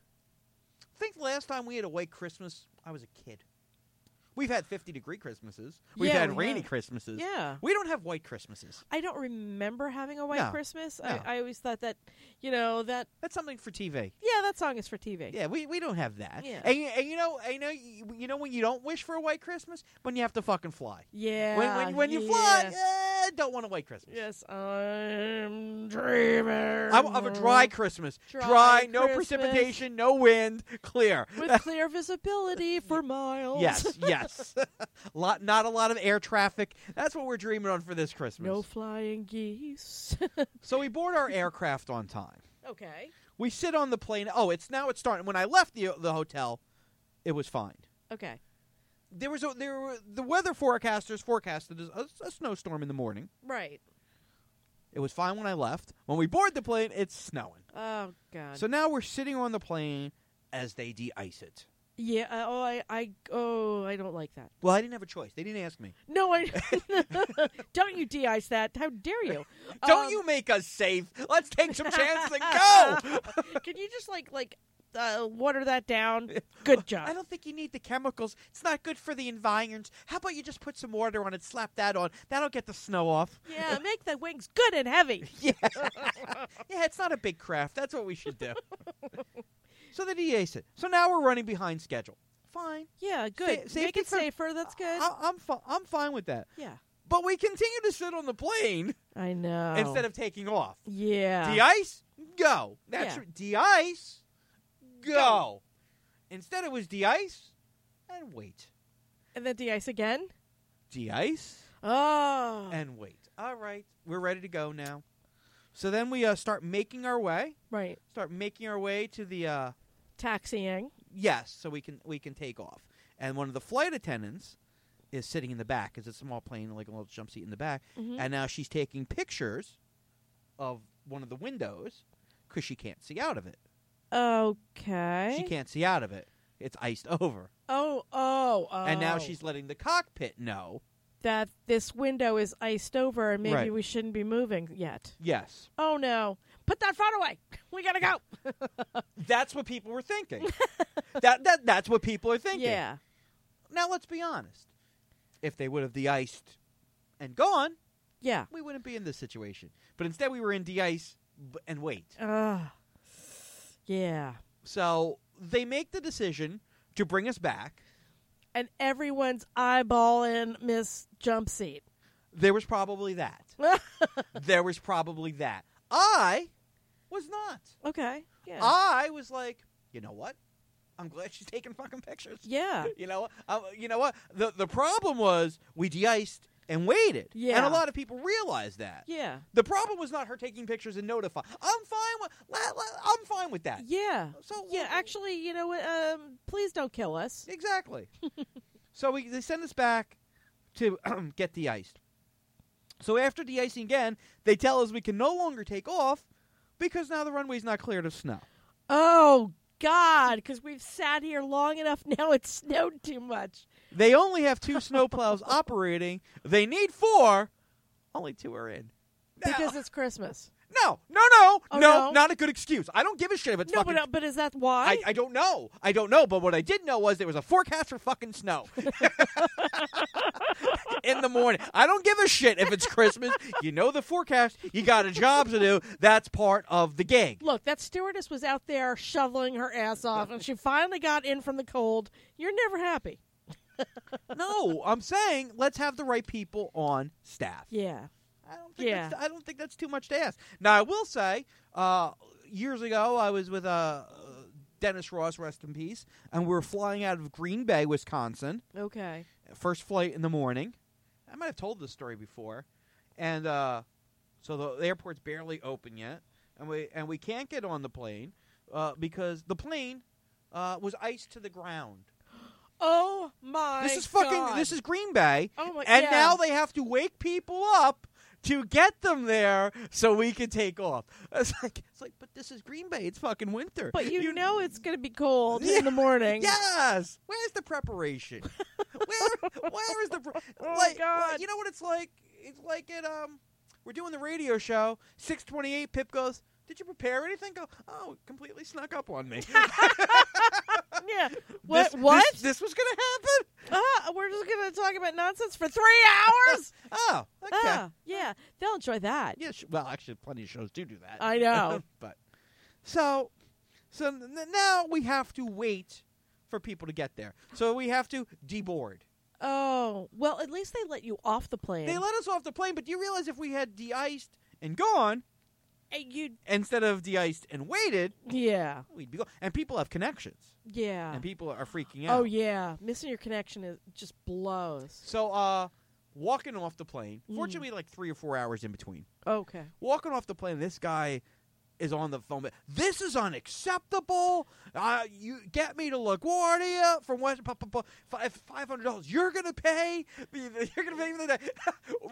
I think the last time we had a white Christmas, I was a kid. We've had 50-degree Christmases. We've Yeah, had we rainy have. Christmases. Yeah. We don't have white Christmases. I don't remember having a white No, Christmas. no. I always thought that, That's something for TV. yeah, that song is for TV. Yeah, we don't have that. Yeah. And you know when you don't wish for a white Christmas? When you have to fucking fly. Yeah. When you fly, don't want a white Christmas. Yes, I'm dreaming. Of a dry Christmas. Dry no Christmas. precipitation, no wind, clear. With clear visibility for miles. Yes. Not a lot of air traffic. That's what we're dreaming on for this Christmas. No flying geese. So we board our aircraft on time. Okay. We sit on the plane. Oh, it's starting. When I left the hotel, it was fine. Okay. The weather forecasters forecasted a snowstorm in the morning. Right. It was fine when I left. When we board the plane, it's snowing. Oh, God. So now we're sitting on the plane as they de-ice it. Yeah. I don't like that. Well, I didn't have a choice. They didn't ask me. No, I don't. You de-ice that. How dare you? Don't you make us safe. Let's take some chances and go. Can you just water that down? Good job. I don't think you need the chemicals. It's not good for the environs. How about you just put some water on it, slap that on. That'll get the snow off. Yeah, make the wings good and heavy. Yeah. Yeah, it's not a big craft. That's what we should do. So they de-ice it. So now we're running behind schedule. Fine. Yeah, good. Safety Make it first. safer. That's good. I'm fine with that. Yeah. But we continue to sit on the plane I know. instead of taking off. Yeah. De-ice, go. That's Yeah. de-ice, go. Instead it was de-ice and wait. And then de-ice again? De-ice Oh. and wait. All right, we're ready to go now. So then we start making our way. Right. Start making our way to the Taxiing. yes, so we can take off. And one of the flight attendants is sitting in the back. It's a small plane, like a little jump seat in the back. Mhm. And now she's taking pictures of one of the windows because she can't see out of it. Okay. She can't see out of it. It's iced over. Oh. And now she's letting the cockpit know. that this window is iced over and maybe Right. we shouldn't be moving yet. Yes. Oh no. Put that phone away. We gotta go. That's what people were thinking. That's what people are thinking. Yeah. Now, let's be honest. If they would have de-iced and gone, Yeah. we wouldn't be in this situation. But instead, we were in de-ice and wait. Yeah. So they make the decision to bring us back. And everyone's eyeballing Miss Jump Seat. There was probably that. There was probably that. I was not. Okay. Yeah. I was like, you know what? I'm glad she's taking fucking pictures. Yeah. You know what? The problem was we de-iced and waited. Yeah. And a lot of people realized that. Yeah. The problem was not her taking pictures and notifying. I'm fine with that. Yeah. So Yeah, actually, you know what? Please don't kill us. Exactly. So they send us back to get de-iced. So after de-icing again, they tell us we can no longer take off because now the runway's not cleared of snow. Oh, God, because we've sat here long enough now. It snowed too much. They only have 2 snowplows operating. They need 4. Only 2 are in. Because it's Christmas. No, Oh, no? not a good excuse. I don't give a shit if it's No, fucking... but is that why? I don't know. I don't know, but what I did know was there was a forecast for fucking snow. In the morning. I don't give a shit if it's Christmas. You know the forecast. You got a job to do. That's part of the gig. Look, that stewardess was out there shoveling her ass off, and she finally got in from the cold. You're never happy. No, I'm saying let's have the right people on staff. Yeah. I don't think that's too much to ask. Now, I will say, years ago, I was with Dennis Ross, rest in peace, and we were flying out of Green Bay, Wisconsin. Okay. First flight in the morning. I might have told this story before. And so the airport's barely open yet, and we can't get on the plane because the plane was iced to the ground. Oh, my This is God. This is Green Bay. Oh, my And yeah. now they have to wake people up to get them there so we can take off. It's like, but this is Green Bay. It's fucking winter. But you know it's going to be cold in the morning. Yes. Where's the preparation? Where is the Oh, God. you know what it's like? It's like at we're doing the radio show. 6:28. Pip goes, "Did you prepare anything?" Go, "Oh, it completely snuck up on me." Yeah. What? This was gonna happen? We're just going to talk about nonsense for 3 hours? Oh, okay. Yeah. They'll enjoy that. Yeah, well, actually, plenty of shows do that. I know. But so now we have to wait for people to get there. So we have to deboard. Oh, well, at least they let you off the plane. They let us off the plane, but do you realize if we had de-iced and gone instead of de-iced and waited, Yeah. we'd be gone. And people have connections, Yeah. and people are freaking out. Oh, yeah. Missing your connection just blows. So walking off the plane, fortunately, like 3 or 4 hours in between. Okay. Walking off the plane, this guy is on the phone. This is unacceptable. You get me to LaGuardia from West. $500. You're gonna pay. You're gonna pay me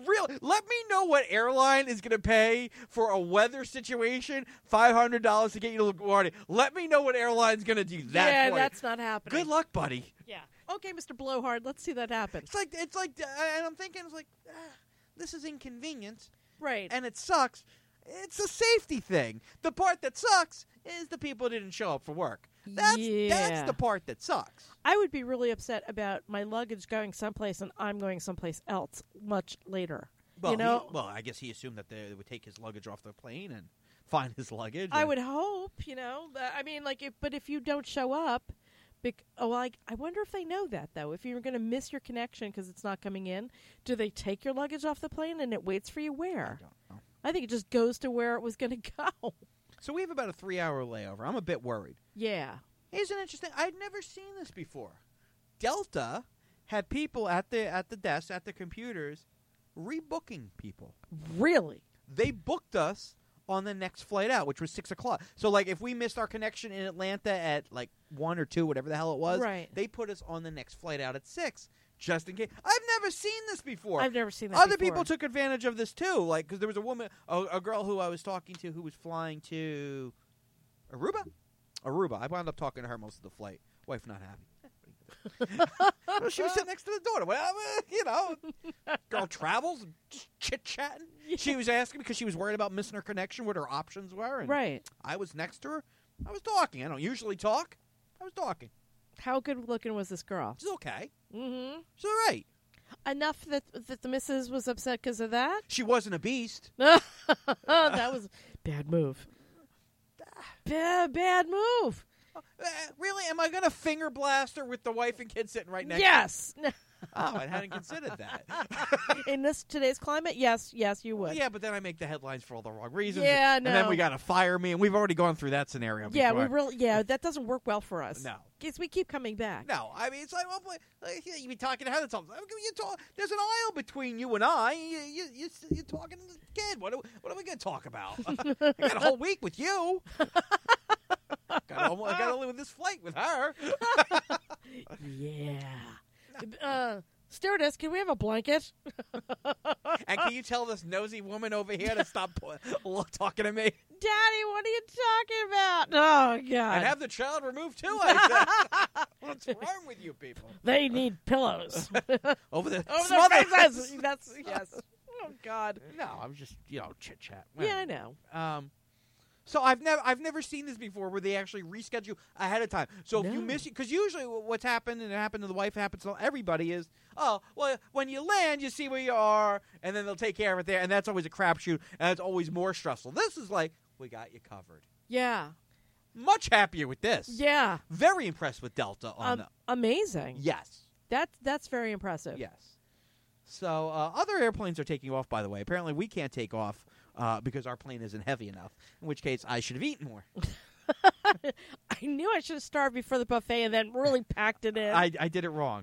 Really, let me know what airline is going to pay for a weather situation, $500 to get you to LaGuardia. Let me know what airline's going to do that Yeah, for that's not happening. Good luck, buddy. Yeah. Okay, Mr. Blowhard, let's see that happen. It's like, and I'm thinking, this is inconvenient, Right. and it sucks. It's a safety thing. The part that sucks is the people didn't show up for work. That's the part that sucks. I would be really upset about my luggage going someplace and I'm going someplace else much later. Well, you know, I guess he assumed that they would take his luggage off the plane and find his luggage. I would hope, I mean, if you don't show up, I wonder if they know that, though. If you're going to miss your connection because it's not coming in, do they take your luggage off the plane and it waits for you where? I don't know. I think it just goes to where it was going to go. So we have about a 3-hour layover. I'm a bit worried. Yeah. Here's an interesting. I'd never seen this before. Delta had people at the desk, at the computers, rebooking people. Really? They booked us on the next flight out, which was 6 o'clock. So, if we missed our connection in Atlanta at, 1 or 2, whatever the hell it was, right. They put us on the next flight out at 6, just in case. I've never seen this before. I've never seen that Other before. people took advantage of this, too. Because there was a woman, a girl who I was talking to who was flying to Aruba. I wound up talking to her most of the flight. Wife not happy. Well, she was sitting next to the daughter. Well, girl travels, just chit-chatting. Yeah. She was asking because she was worried about missing her connection, what her options were. And right. I was next to her. I was talking. I don't usually talk. I was talking. How good looking was this girl? She's okay. Mm-hmm. She's all right. Enough that the missus was upset because of that? She wasn't a beast. That was bad move. Bad move. Really? Am I going to finger blast her with the wife and kids sitting right next Yes. to her? Oh, I hadn't considered that. In today's climate, yes, you would. Well, yeah, but then I make the headlines for all the wrong reasons. Yeah, And then no. we got to fire me, and we've already gone through that scenario Yeah, before. that doesn't work well for us. No. Because we keep coming back. No, I mean, it's like, you be talking to her. There's an aisle between you and I. You're talking to the kid. What are we going to talk about? I got a whole week with you. I got to live with this flight with her. Yeah. Stewardess, can we have a blanket? And can you tell this nosy woman over here to stop talking to me? Daddy, what are you talking about? Oh, God. And have the child removed, too, I said. What's wrong with you people? They need pillows. Over the Over their faces. Yes. Oh, God. No, I was just, chit-chat. Yeah, I know. So I've never seen this before where they actually reschedule ahead of time. So if you miss it, because usually what's happened, and it happened to the wife, happens to everybody, is, when you land, you see where you are, and then they'll take care of it there, and that's always a crapshoot, and it's always more stressful. This is like, we got you covered. Yeah. Much happier with this. Yeah. Very impressed with Delta on the. Amazing. Yes. That's very impressive. Yes. So other airplanes are taking off, by the way. Apparently we can't take off because our plane isn't heavy enough, in which case I should have eaten more. I knew I should have starved before the buffet and then really packed it in. I did it wrong.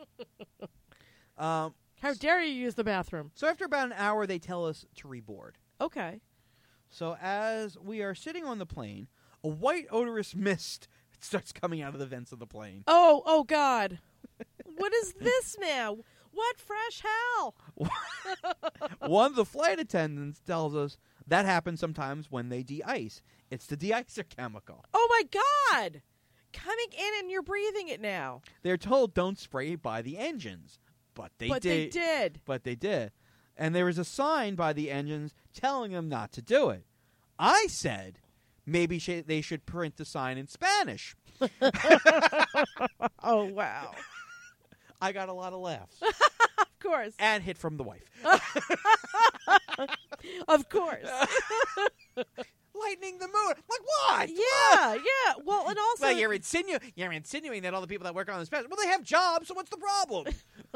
How dare you use the bathroom? So after about an hour, they tell us to reboard. Okay. So as we are sitting on the plane, a white odorous mist starts coming out of the vents of the plane. Oh, God. What is this now? What fresh hell? One of the flight attendants tells us that happens sometimes when they de-ice. It's the de-icer chemical. Oh, my God. Coming in and you're breathing it now. They're told don't spray by the engines. But they did. But they did. And there was a sign by the engines telling them not to do it. I said maybe they should print the sign in Spanish. Oh, wow. I got a lot of laughs. Of course. And hit from the wife. Of course. Lightening the mood. Like, what? Yeah. Well, and also... Well, you're insinuating that all the people that work on this well, they have jobs, so what's the problem?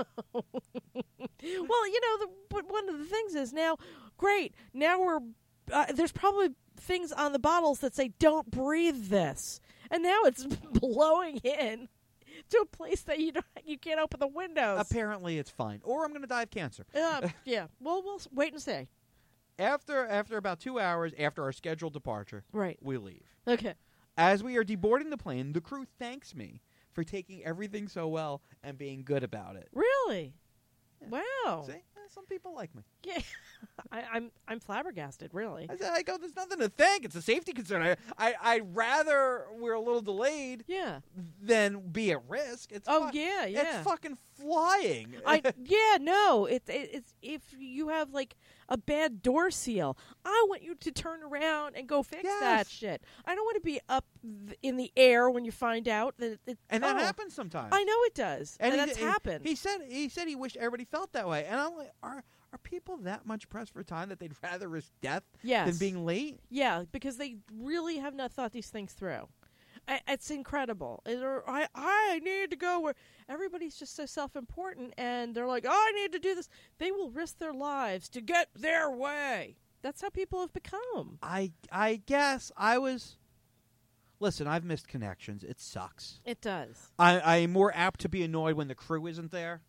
Well, but one of the things is now, great, now we're... there's probably things on the bottles that say, don't breathe this. And now it's blowing in to a place that you can't open the windows. Apparently it's fine. Or I'm going to die of cancer. Yeah. Well, we'll wait and see. After about 2 hours after our scheduled departure, right, we leave. Okay. As we are deboarding the plane, the crew thanks me for taking everything so well and being good about it. Really? Yeah. Wow. See? some people like me. Yeah, I'm flabbergasted, really. I go, there's nothing to thank. It's a safety concern. I'd rather we're a little delayed Yeah. than be at risk. It's Yeah. It's fucking flying. No. It's if you have like a bad door seal, I want you to turn around and go fix that shit. I don't want to be up in the air when you find out that and that happens sometimes. I know it does, and that's happened. He said he wished everybody felt that way, and I'm like, are people that much pressed for time that they'd rather risk death than being late? Yeah, because they really have not thought these things through. It's incredible. I need to go where everybody's just so self-important, and they're like, I need to do this. They will risk their lives to get their way. That's how people have become. I guess I was... Listen, I've missed connections. It sucks. It does. I'm more apt to be annoyed when the crew isn't there.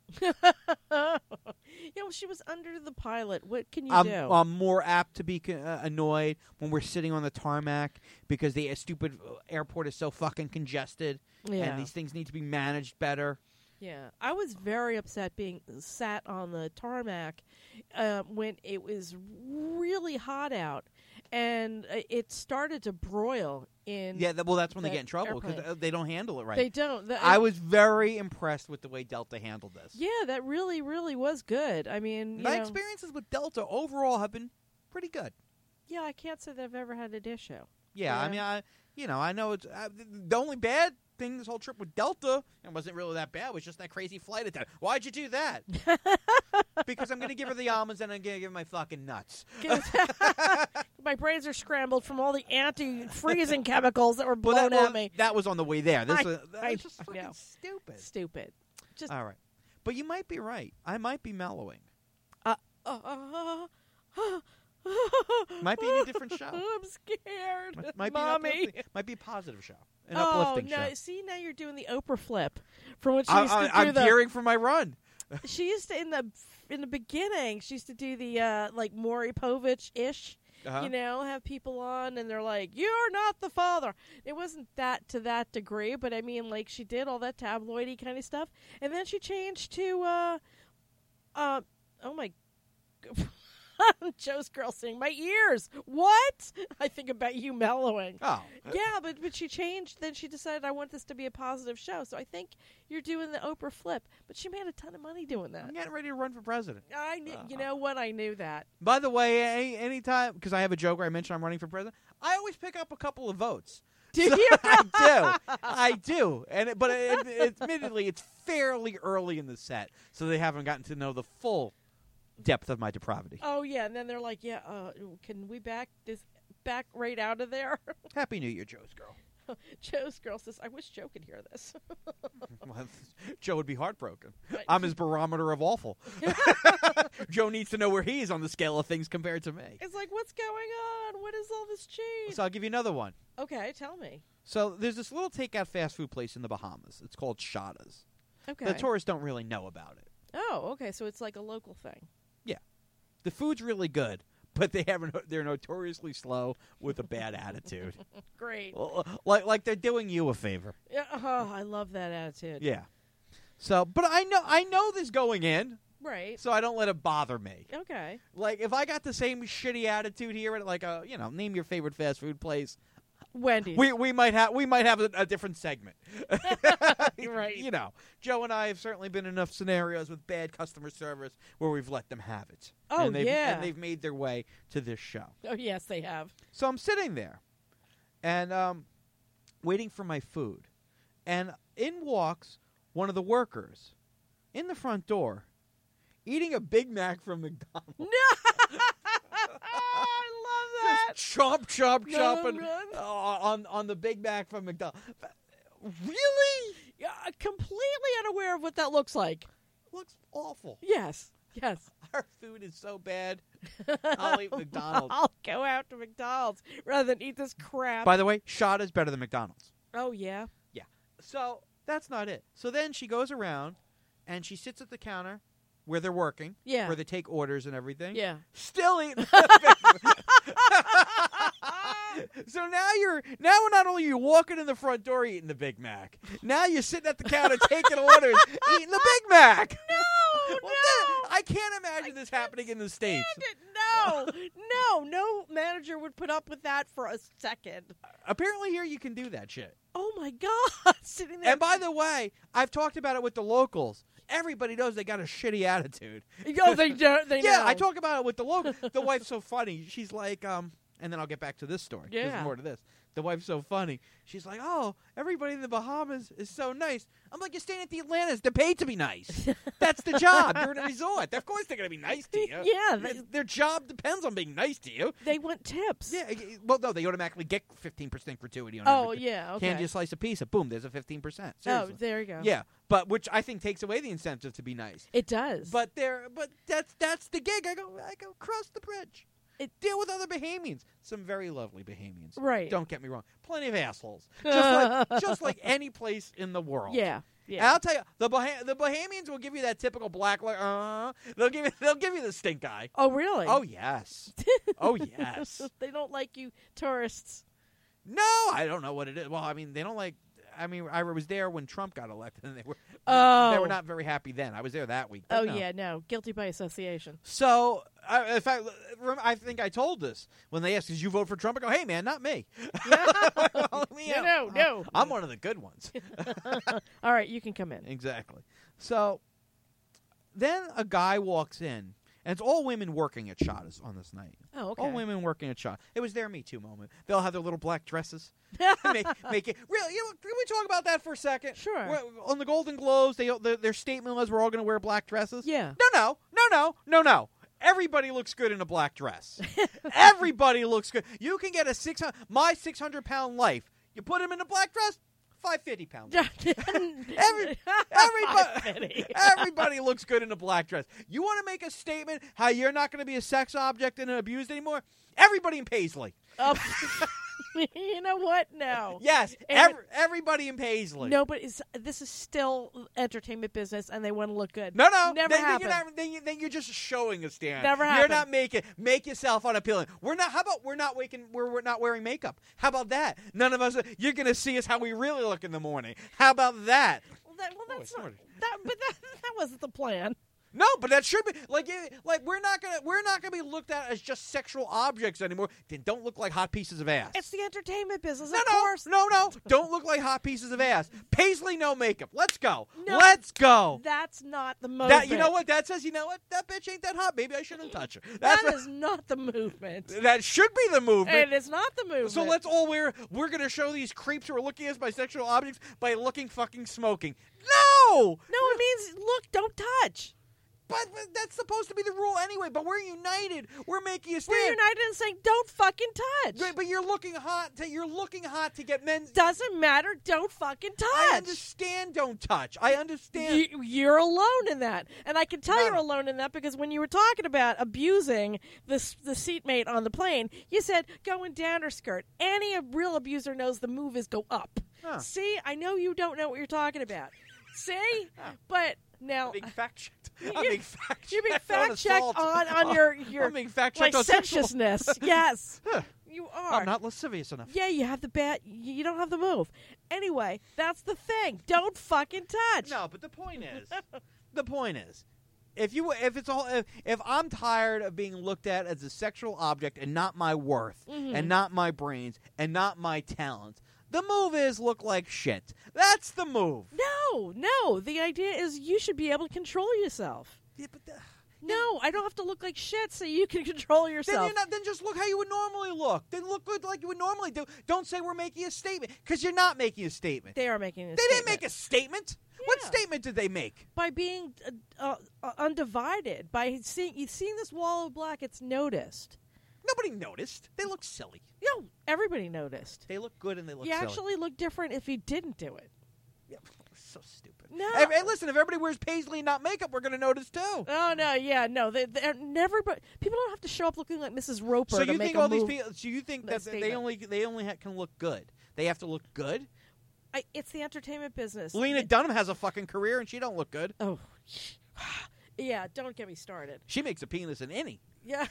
She was under the pilot. What can you do? I'm more apt to be annoyed when we're sitting on the tarmac because the stupid airport is so fucking congested and these things need to be managed better. Yeah. I was very upset being sat on the tarmac when it was really hot out and it started to broil in that's when they get in trouble because they don't handle it right. They don't. I was very impressed with the way Delta handled this. Yeah, that really, really was good. I mean, my experiences with Delta overall have been pretty good. Yeah, I can't say that I've ever had an issue. Yeah, I mean, I know it's the only bad thing this whole trip with Delta, it wasn't really that bad, was just that crazy flight attendant. Why'd you do that? Because I'm going to give her the almonds and I'm going to give her my fucking nuts. My brains are scrambled from all the anti-freezing chemicals that were blown at me. That was on the way there. That was just fucking stupid. Stupid. Just all right. But you might be right. I might be mellowing. Might be in a different show. I'm scared. Might Mommy. Might be a positive show. An uplifting show. No. See, now you're doing the Oprah flip from when she used to do I'm gearing for my run. She used to, in the beginning, she used to do the, like, Maury Povich-ish. Have people on, and they're like, you're not the father. It wasn't that to that degree, but I mean, like, she did all that tabloidy kind of stuff. And then she changed to, oh my... Joe's girl saying, my ears. What? I think about you mellowing. Oh. Yeah, but she changed. Then she decided, I want this to be a positive show. So I think you're doing the Oprah flip. But she made a ton of money doing that. I'm getting ready to run for president. I knew, you know what? I knew that. By the way, anytime, because I have a joke where I mention I'm running for president, I always pick up a couple of votes. Do you? I do. But admittedly, it's fairly early in the set, so they haven't gotten to know the full depth of my depravity. Oh yeah, and then they're like, "Yeah, can we back right out of there?" Happy New Year, Joe's girl. Joe's girl says, "I wish Joe could hear this." Well, Joe would be heartbroken. Right. I'm his barometer of awful. Joe needs to know where he is on the scale of things compared to me. It's like, what's going on? What is all this change? So I'll give you another one. Okay, tell me. So there's this little takeout fast food place in the Bahamas. It's called Shada's. Okay. The tourists don't really know about it. Oh, okay. So it's like a local thing. Yeah. The food's really good, but they're notoriously slow with a bad attitude. Great. Like they're doing you a favor. Yeah. Oh, I love that attitude. Yeah. So, but I know this going in. Right. So I don't let it bother me. Okay. Like if I got the same shitty attitude here at like a, name your favorite fast food place. Wendy's. We might have a different segment. Right. Joe and I have certainly been in enough scenarios with bad customer service where we've let them have it. Oh, and yeah. And they've made their way to this show. Oh, yes, they have. So I'm sitting there and waiting for my food. And in walks one of the workers in the front door eating a Big Mac from McDonald's. No! I love that. Chomp, chomping Run. on the Big Mac from McDonald's. Really? Yeah, completely unaware of what that looks like. Looks awful. Yes. Our food is so bad. I'll eat McDonald's. I'll go out to McDonald's rather than eat this crap. By the way, Shada is better than McDonald's. Oh, yeah? Yeah. So that's not it. So then she goes around and she sits at the counter where they're working. Yeah. Where they take orders and everything. Yeah. Still eating. So now not only are you walking in the front door eating the Big Mac, now you're sitting at the counter taking orders, eating the Big Mac. No, I can't imagine this happening in the States. No manager would put up with that for a second. Apparently here you can do that shit. Oh, my God. Sitting there. And by the way, I've talked about it with the locals. Everybody knows they got a shitty attitude. Oh, they do. They Yeah, know. I talk about it with the local. The wife's so funny. She's like, and then I'll get back to this story. Yeah. There's more to this. The wife's so funny. She's like, oh, everybody in the Bahamas is so nice. I'm like, you're staying at the Atlantis. They're paid to be nice. That's the job. They're in a resort. Of course they're going to be nice to you. Yeah. Their job depends on being nice to you. They want tips. Yeah. Well, no, they automatically get 15% gratuity on Oh, everything. yeah, okay. Hand you a slice of pizza. Boom, there's a 15%. Oh, Seriously. there you go. Yeah, but which I think takes away the incentive to be nice. It does. But that's the gig. I go cross the bridge. Deal with other Bahamians. Some very lovely Bahamians. Right. Don't get me wrong. Plenty of assholes. Just like any place in the world. Yeah. And I'll tell you, the Bahamians will give you that typical black. They'll give you the stink eye. Oh, really? Oh yes. Oh yes. They don't like you tourists. No, I don't know what it is. Well, I mean, they don't like. I mean, I was there when Trump got elected, and they were not very happy then. I was there that week. Oh, no. yeah, no. Guilty by association. So, in fact, I think I told this when they asked, did you vote for Trump? I go, hey, man, not me. No. I'm one of the good ones. All right, you can come in. Exactly. So, then a guy walks in. And it's all women working at Shada's on this night. Oh, okay. All women working at Shada. It was their Me Too moment. They'll have their little black dresses. make it really. Can we talk about that for a second? Sure. On the Golden Globes, their statement was we're all going to wear black dresses. Yeah. No. Everybody looks good in a black dress. Everybody looks good. You can get my 600-pound life. You put him in a black dress. 550 pounds. Everybody looks good in a black dress. You want to make a statement how you're not going to be a sex object and abused anymore? Everybody in Paisley. You know what? No. Yes, everybody in Paisley. No, but this is still entertainment business, and they want to look good. No. Never happened. Then you're just showing a stand. Never happened. You're not make yourself unappealing. How about we're not wearing makeup? How about that? None of us. You're going to see us how we really look in the morning. How about that? That's not. That wasn't the plan. No, but that should be like we're not gonna be looked at as just sexual objects anymore. Then don't look like hot pieces of ass. It's the entertainment business, No, of course. No, don't look like hot pieces of ass. Paisley, no makeup. Let's go. No, Let's go. That's not the movement. You know what? That says, you know what? That bitch ain't that hot. Maybe I shouldn't touch her. That is not the movement. That should be the movement. It is not the movement. So let's all we're going to show these creeps who are looking at us by sexual objects by looking fucking smoking. No, it means look, don't touch. But that's supposed to be the rule anyway. But we're united. We're making a stand. We're united in saying don't fucking touch. But you're looking hot. You're looking hot to get men. Doesn't matter. Don't fucking touch. I understand. Don't touch. I understand. You're alone in that, and I can tell you're alone in that because when you were talking about abusing the seatmate on the plane, you said going down her skirt. Any real abuser knows the move is go up. Huh. See, I know you don't know what you're talking about. See, but now Big fact check. You're being fact checked assault. on your I'm being fact checked on licentiousness. Yes, you are. I'm not lascivious enough. Yeah, you have the bad. You don't have the move. Anyway, that's the thing. Don't fucking touch. No, but the point is, if I'm tired of being looked at as a sexual object and not my worth and not my brains and not my talents. The move is look like shit. That's the move. No. The idea is you should be able to control yourself. Yeah, but no, I don't have to look like shit so you can control yourself. Then just look how you would normally look. Then look good like you would normally do. Don't say we're making a statement because you're not making a statement. They are making a statement. They didn't make a statement. Yeah. What statement did they make? By being undivided. By seeing this wall of black, it's noticed. Nobody noticed. They look silly. No, everybody noticed. They look good and they look You silly. actually look different if you didn't do it. Yeah, so stupid. No. Hey, listen, if everybody wears Paisley and not makeup, we're going to notice too. Oh, no, yeah, no. They're never, but people don't have to show up looking like Mrs. Roper so to you make think a all move. these people? So you think that statement. they only can look good? They have to look good. It's the entertainment business. Lena Dunham has a fucking career and she don't look good. Oh, yeah. Don't get me started. She makes a penis in any. Yeah.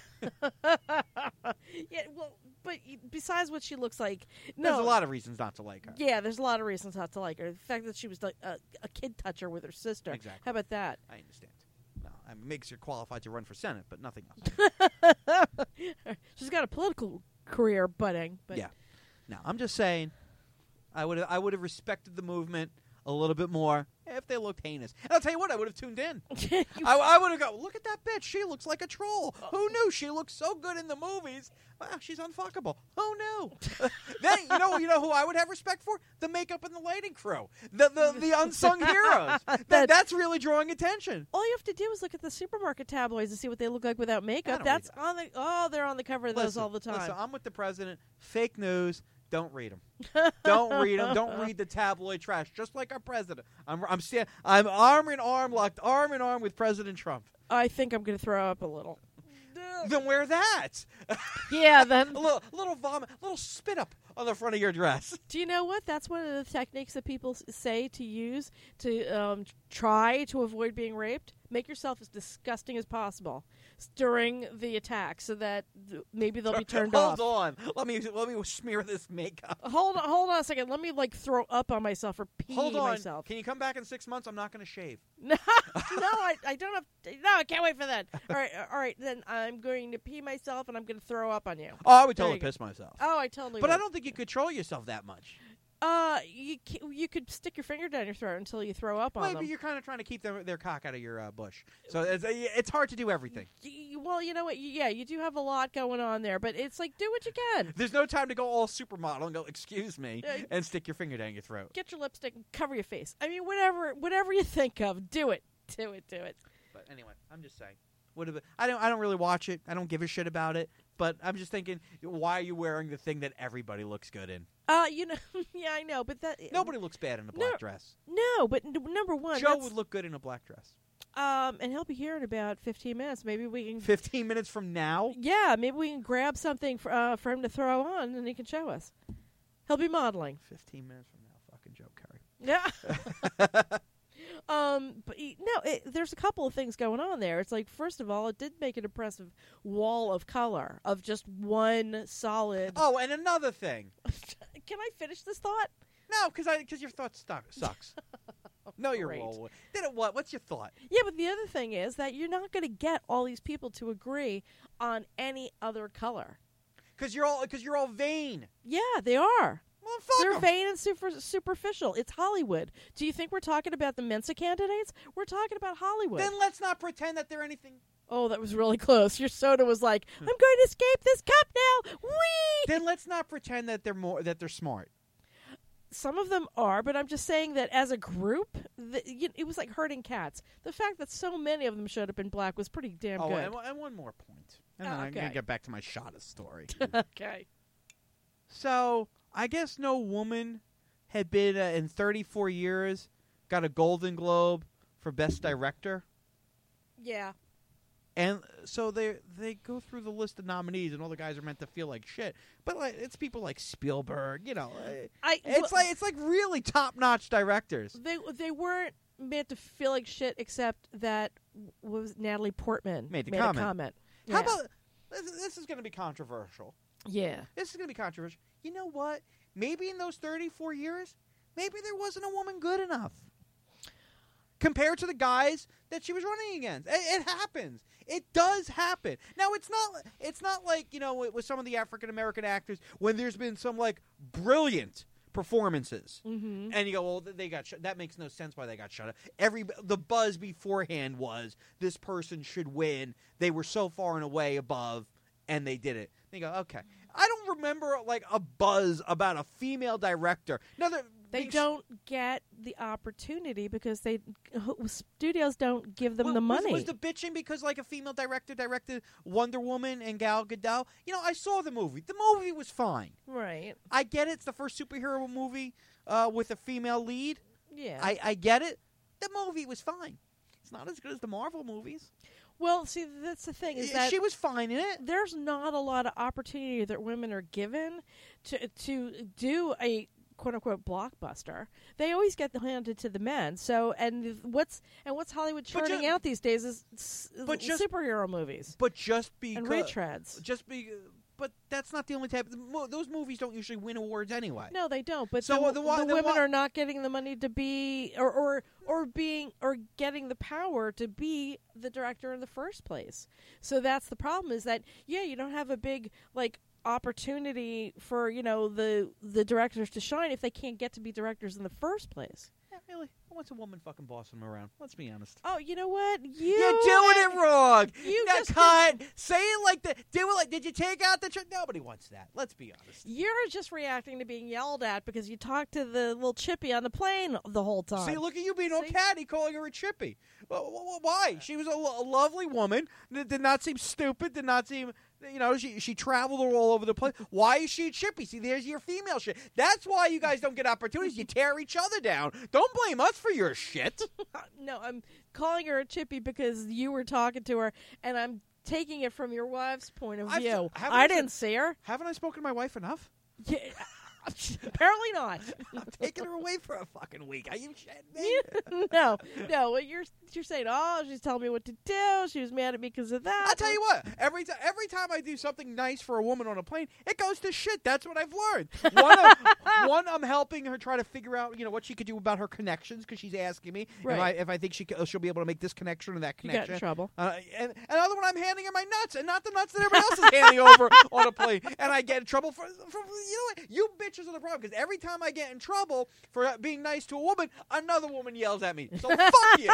Yeah. Well, but besides what she looks like, There's a lot of reasons not to like her. Yeah, there's a lot of reasons not to like her. The fact that she was like a kid toucher with her sister. Exactly. How about that? I understand. It makes her qualified to run for Senate, but nothing else. She's got a political career budding. But Yeah. Now, I'm just saying, I would have respected the movement a little bit more if they looked heinous. And I'll tell you what, I would have tuned in. I would have gone, look at that bitch. She looks like a troll. Who knew? She looks so good in the movies. Wow, she's unfuckable. Who knew? Then you know who I would have respect for? The makeup and the lighting crew. The unsung heroes. That's really drawing attention. All you have to do is look at the supermarket tabloids and see what they look like without makeup. I don't That's on the they're on the cover of those all the time. Listen, I'm with the president. Fake news. Don't read them. Don't read them. Don't read the tabloid trash. Just like our president. I'm arm in arm, locked arm in arm with President Trump. I think I'm going to throw up a little. Then wear that. Yeah, then. a little vomit, a little spit up on the front of your dress. Do you know what? That's one of the techniques that people say to use to try to avoid being raped. Make yourself as disgusting as possible during the attack, so that maybe they'll be turned off. Hold on, let me smear this makeup. Hold on a second. Let me throw up on myself or pee myself. Can you come back in 6 months? I'm not going to shave. No, I don't have. No, I can't wait for that. All right. Then I'm going to pee myself and I'm going to throw up on you. Oh, I would totally piss myself. Oh, I totally. But would. I don't think you control yourself that much. You could stick your finger down your throat until you throw up on them. Maybe you're kind of trying to keep their cock out of your bush. So it's hard to do everything. Well, you know what? Yeah, you do have a lot going on there, but it's like, do what you can. There's no time to go all supermodel and go, excuse me, and stick your finger down your throat. Get your lipstick and cover your face. I mean, whatever you think of, do it. Do it. But anyway, I'm just saying. I don't really watch it. I don't give a shit about it. But I'm just thinking, why are you wearing the thing that everybody looks good in? Yeah, I know, but that nobody looks bad in a black dress. No, but number one, Joe would look good in a black dress. And he'll be here in about 15 minutes. Maybe we can 15 minutes from now. Yeah, maybe we can grab something for him to throw on, and he can show us. He'll be modeling. 15 minutes from now, fucking Joe Kerry. Yeah. But there's a couple of things going on there. It's like, first of all, it did make an impressive wall of color of just one solid. Oh, and another thing. Can I finish this thought? No, because your thought sucks. No, you're Great. wrong. Did it what? What's your thought? Yeah, but the other thing is that you're not going to get all these people to agree on any other color. Because you're all vain. Yeah, they are. Well, fuck They're 'em. vain and superficial. It's Hollywood. Do you think we're talking about the Mensa candidates? We're talking about Hollywood. Then let's not pretend that they're anything. Oh, that was really close. Your soda was like, I'm going to escape this cup now. Whee! Then let's not pretend that they're smart. Some of them are, but I'm just saying that as a group, it was like herding cats. The fact that so many of them showed up in black was pretty damn good. And one more point. And then I'm going to get back to my Shada story. Okay. So, I guess no woman had been, in 34 years, got a Golden Globe for Best Director. Yeah. And so they go through the list of nominees, and all the guys are meant to feel like shit. But it's people like Spielberg, It's like really top-notch directors. They weren't meant to feel like shit, except that was Natalie Portman made a comment. Yeah. How about this is going to be controversial. Yeah. This is going to be controversial. You know what? Maybe in those 34 years, maybe there wasn't a woman good enough compared to the guys that she was running against. It happens. It does happen. Now, it's not like, with some of the African American actors when there's been some brilliant performances, and you go, well, they got shut. That makes no sense why they got shut up. The buzz beforehand was this person should win. They were so far and away above, and they did it. And you go, okay. I don't remember a buzz about a female director. Now they don't get the opportunity because studios don't give them the money. Was the bitching because a female director directed Wonder Woman and Gal Gadot? I saw the movie. The movie was fine. Right. I get it. It's the first superhero movie with a female lead. Yeah. I get it. The movie was fine. It's not as good as the Marvel movies. Well, see, that's the thing is that she was fine in it. There's not a lot of opportunity that women are given to do a quote unquote blockbuster. They always get handed to the men. So what's Hollywood churning out these days is superhero movies. But just because and retreads. but that's not the only type. Those movies don't usually win awards anyway. No, they don't. But So the the women are not getting the money to be, or getting the power to be the director in the first place. So that's the problem. Is that you don't have a big opportunity for the directors to shine if they can't get to be directors in the first place. Yeah, really. What's a woman fucking bossing them around? Let's be honest. Oh, you know what? You're doing it wrong. You now just cut. Say it like that. Do it like. Did you take out the? Nobody wants that. Let's be honest. You're just reacting to being yelled at because you talked to the little chippy on the plane the whole time. See, look at you being all catty, calling her a chippy. Well, why? She was a lovely woman. Did not seem stupid. Did not seem. She traveled all over the place. Why is she a chippy? See, there's your female shit. That's why you guys don't get opportunities. You tear each other down. Don't blame us for your shit. No, I'm calling her a chippy because you were talking to her, and I'm taking it from your wife's point of view. I didn't see her. Haven't I spoken to my wife enough? Yeah, apparently not. I'm taking her away for a fucking week. Are you shitting me? No. What you're saying? Oh, she's telling me what to do. She was mad at me because of that. I'll tell you what. Every time I do something nice for a woman on a plane, it goes to shit. That's what I've learned. One, I'm helping her try to figure out, what she could do about her connections because she's asking me if I think she'll be able to make this connection or that connection. You got in trouble. And another one, I'm handing her my nuts and not the nuts that everybody else is handing over on a plane, and I get in trouble for you bitches are the problem because every time I get in trouble for being nice to a woman, another woman yells at me. So fuck you.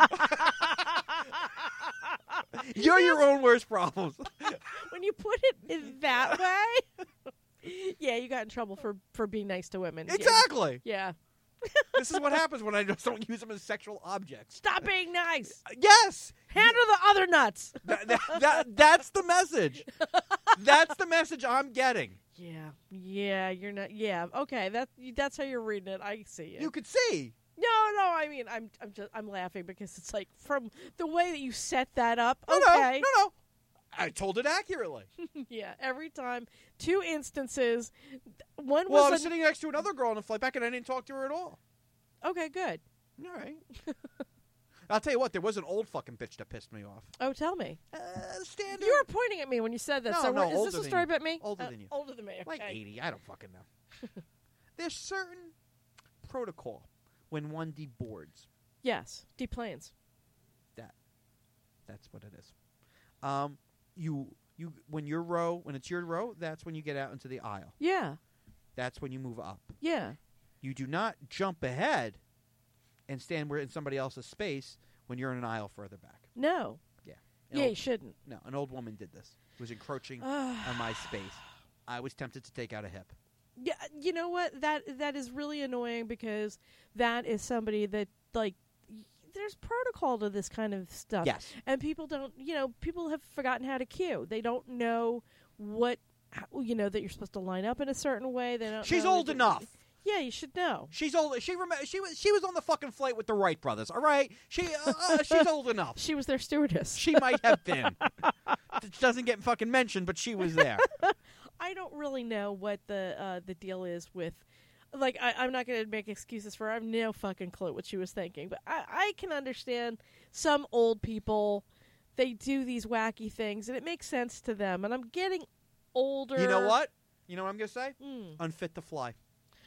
You're your own worst problems. When you put it in that way, yeah, you got in trouble for being nice to women. Exactly. Yeah. This is what happens when I just don't use them as sexual objects. Stop being nice. Yes. Hand her the other nuts. That's the message. That's the message I'm getting. Yeah, you're not. Yeah, okay. That's how you're reading it. I see it. You could see. No. I mean, I'm laughing because it's like from the way that you set that up. No. I told it accurately. Yeah, every time. 2 instances. One was. Well, I was sitting next to another girl on the flight back, and I didn't talk to her at all. Okay, good. All right. I'll tell you what. There was an old fucking bitch that pissed me off. Oh, tell me. Standard. You were pointing at me when you said that. No, is this a story about me? Older than you. Older than me. Okay. Like 80. I don't fucking know. There's certain protocol when one deboards. Yes, deplanes. That's what it is. You when it's your row, that's when you get out into the aisle. Yeah. That's when you move up. Yeah. You do not jump ahead and stand in somebody else's space when you're in an aisle further back. No. Yeah. You shouldn't. No, an old woman did this. It was encroaching on my space. I was tempted to take out a hip. Yeah, you know what? That is really annoying because that is somebody that there's protocol to this kind of stuff. Yes. And people don't, people have forgotten how to queue. They don't know that you're supposed to line up in a certain way. They don't. She's know old enough. Yeah, you should know. She's old. She was on the fucking flight with the Wright brothers. All right, she's old enough. She was their stewardess. She might have been. It doesn't get fucking mentioned, but she was there. I don't really know what the deal is with. I'm not going to make excuses for her. I have no fucking clue what she was thinking. But I can understand some old people, they do these wacky things, and it makes sense to them. And I'm getting older. You know what? You know what I'm going to say? Unfit to fly.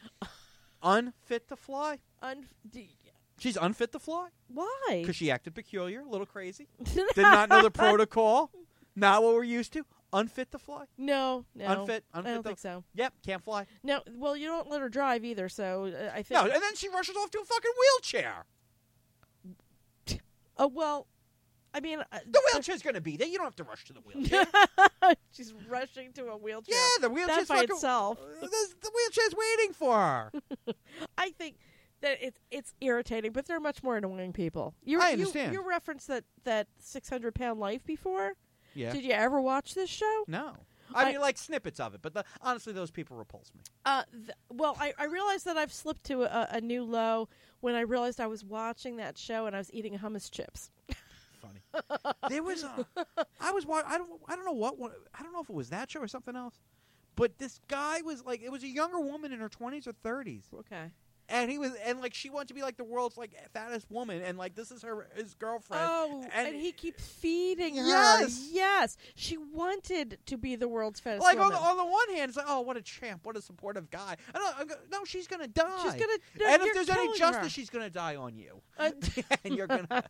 Unfit to fly? She's unfit to fly? Why? Because she acted peculiar, a little crazy. Did not know the protocol. Not what we're used to. Unfit to fly? No. Unfit. I don't think so. Yep, can't fly. No, well, you don't let her drive either, so I think... No, and then she rushes off to a fucking wheelchair. Well, I mean... the wheelchair's going to be there. You don't have to rush to the wheelchair. She's rushing to a wheelchair. Yeah, the wheelchair's that by itself. The wheelchair's waiting for her. I think that it's irritating, but they're much more annoying people. I understand. You referenced that 600-pound life before? Yeah. Did you ever watch this show? No. I mean, like snippets of it, but honestly, those people repulse me. I realized that I've slipped to a new low when I realized I was watching that show and I was eating hummus chips. Funny. There was I don't know what one. I don't know if it was that show or something else, but this guy was it was a younger woman in her 20s or 30s. Okay. And like she wanted to be like the world's like fattest woman, and like this is his girlfriend. Oh, and he keeps feeding her. Yes. Yes. She wanted to be the world's fattest Like woman. on the one hand, it's like, oh, what a champ, what a supportive guy. No, she's gonna die. She's gonna. And you're if there's any killing justice, her. she's gonna die on you. Uh, And you're gonna.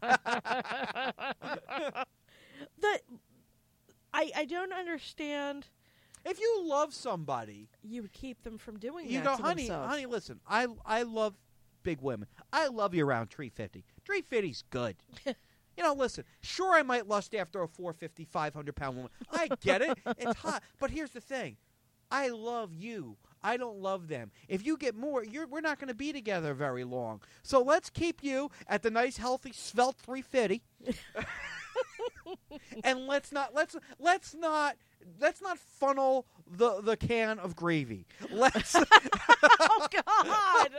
I don't understand. If you love somebody, You would keep them from doing you that go, to honey, themselves. honey, listen, I love big women. I love you around 350. 350's good. Listen, sure, I might lust after a 450, 500-pound woman. I get it. It's hot. But here's the thing. I love you. I don't love them. If you get more, we're not going to be together very long. So let's keep you at the nice, healthy, svelte 350. And let's not funnel the can of gravy. Let's. Oh God!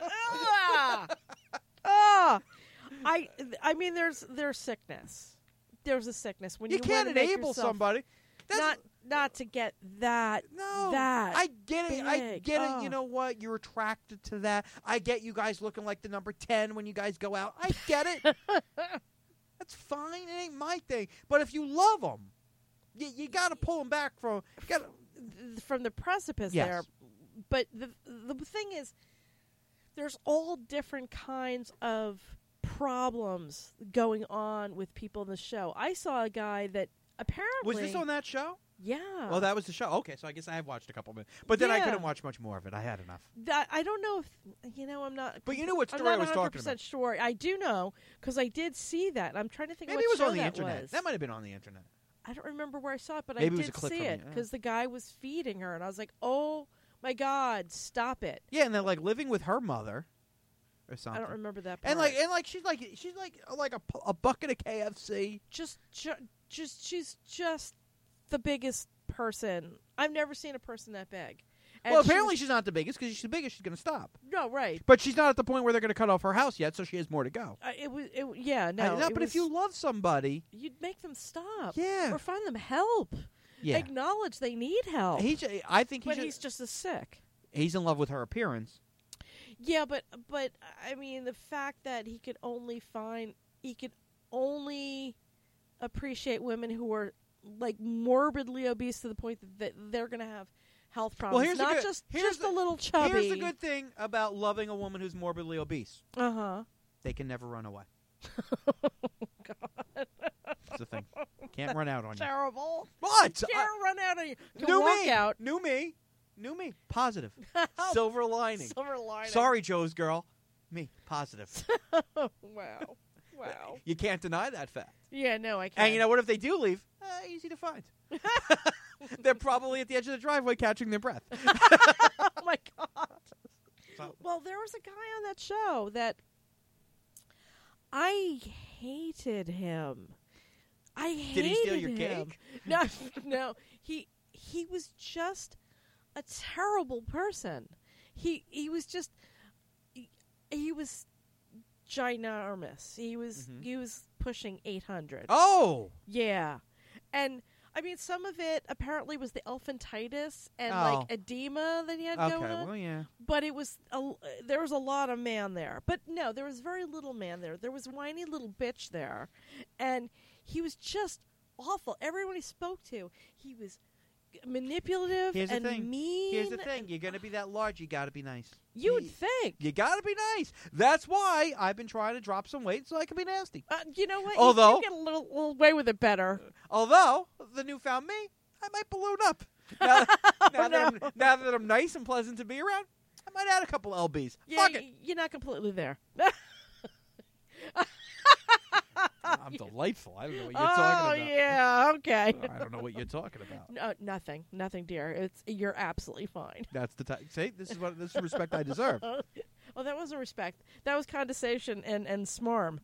I mean, there's sickness. There's a sickness when you can't want to make enable yourself somebody. not to get that. No, that I get it. I big. get Oh. it. You know what? You're attracted to that. I get you guys looking like the number 10 when you guys go out. I get it. That's fine. It ain't my thing. But if you love them, you got to pull them back from. From the precipice Yes. there. But the thing is, there's all different kinds of problems going on with people in the show. I saw a guy that apparently Was this on that show? Yeah. Well, that was the show. Okay, so I guess I have watched a couple minutes, but then I Yeah. couldn't watch much more of it. I had enough. That I don't know if I'm not. But you knew what I'm story I not was talking 100% about. sure. I do know because I did see that. I'm trying to think. Maybe what it was show on the that internet. was. That might have been on the internet. I don't remember where I saw it, but Maybe I it was did a clip see from it you, yeah. because the guy was feeding her, and I was like, "Oh my God, stop it!" Yeah, and then like living with her mother, or something. I don't remember that part. And like she's like a bucket of KFC. just she's just the biggest person. I've never seen a person that big. And Well, she apparently was- she's not the biggest because she's the biggest. She's going to stop. no, right. But she's not at the point where they're going to cut off her house yet, so she has more to go. Yeah, no. it But was- if you love somebody, you'd make them stop, yeah, or find them help. yeah, Acknowledge they need help. I think but he's just as sick. he's in love with her appearance. Yeah, but I mean the fact that he could only appreciate women who are like morbidly obese to the point that they're going to have health problems. here's not the good- just here's a little chubby. Here's the good thing about loving a woman who's morbidly obese: Uh-huh. they can never run away. God. That's the thing. Can't run out on you. Terrible. What? Can't run out of you. Can New walk me. out. New me. Positive. Silver lining. Silver lining. Sorry, Joe's girl. Me. Positive. Wow. Wow. You can't deny that fact. Yeah, no, I can't. And you know what? If they do leave, easy to find. They're probably at the edge of the driveway catching their breath. Oh my God. So- Well, there was a guy on that show that I hated him. I hated Did he steal your him. cake? No. He was just a terrible person. He was just he was ginormous. He was pushing 800. Oh! Yeah. And I mean, some of it apparently was the elephantitis and Oh. like edema that he had Okay, going on. well, yeah. But it was there was a lot of man there. But no, there was very little man there. There was whiny little bitch there, and he was just awful. Everyone he spoke to, he was manipulative Here's the and thing. mean. Here's the thing. You're going to be that large, you got to be nice. You would think. You got to be nice. That's why I've been trying to drop some weight so I can be nasty. You know what? Although- you get a little way with it better. Although, the newfound me, I might balloon up. Now that I'm nice and pleasant to be around, I might add a couple LBs. Yeah, Fuck it. you're not completely there. I'm delightful. I don't know what you're talking about. Yeah, okay. I don't know what you're talking about. No, nothing, dear. You're absolutely fine. That's the time. See, this is respect I deserve. Oh, that wasn't respect. That was condescension and smarm.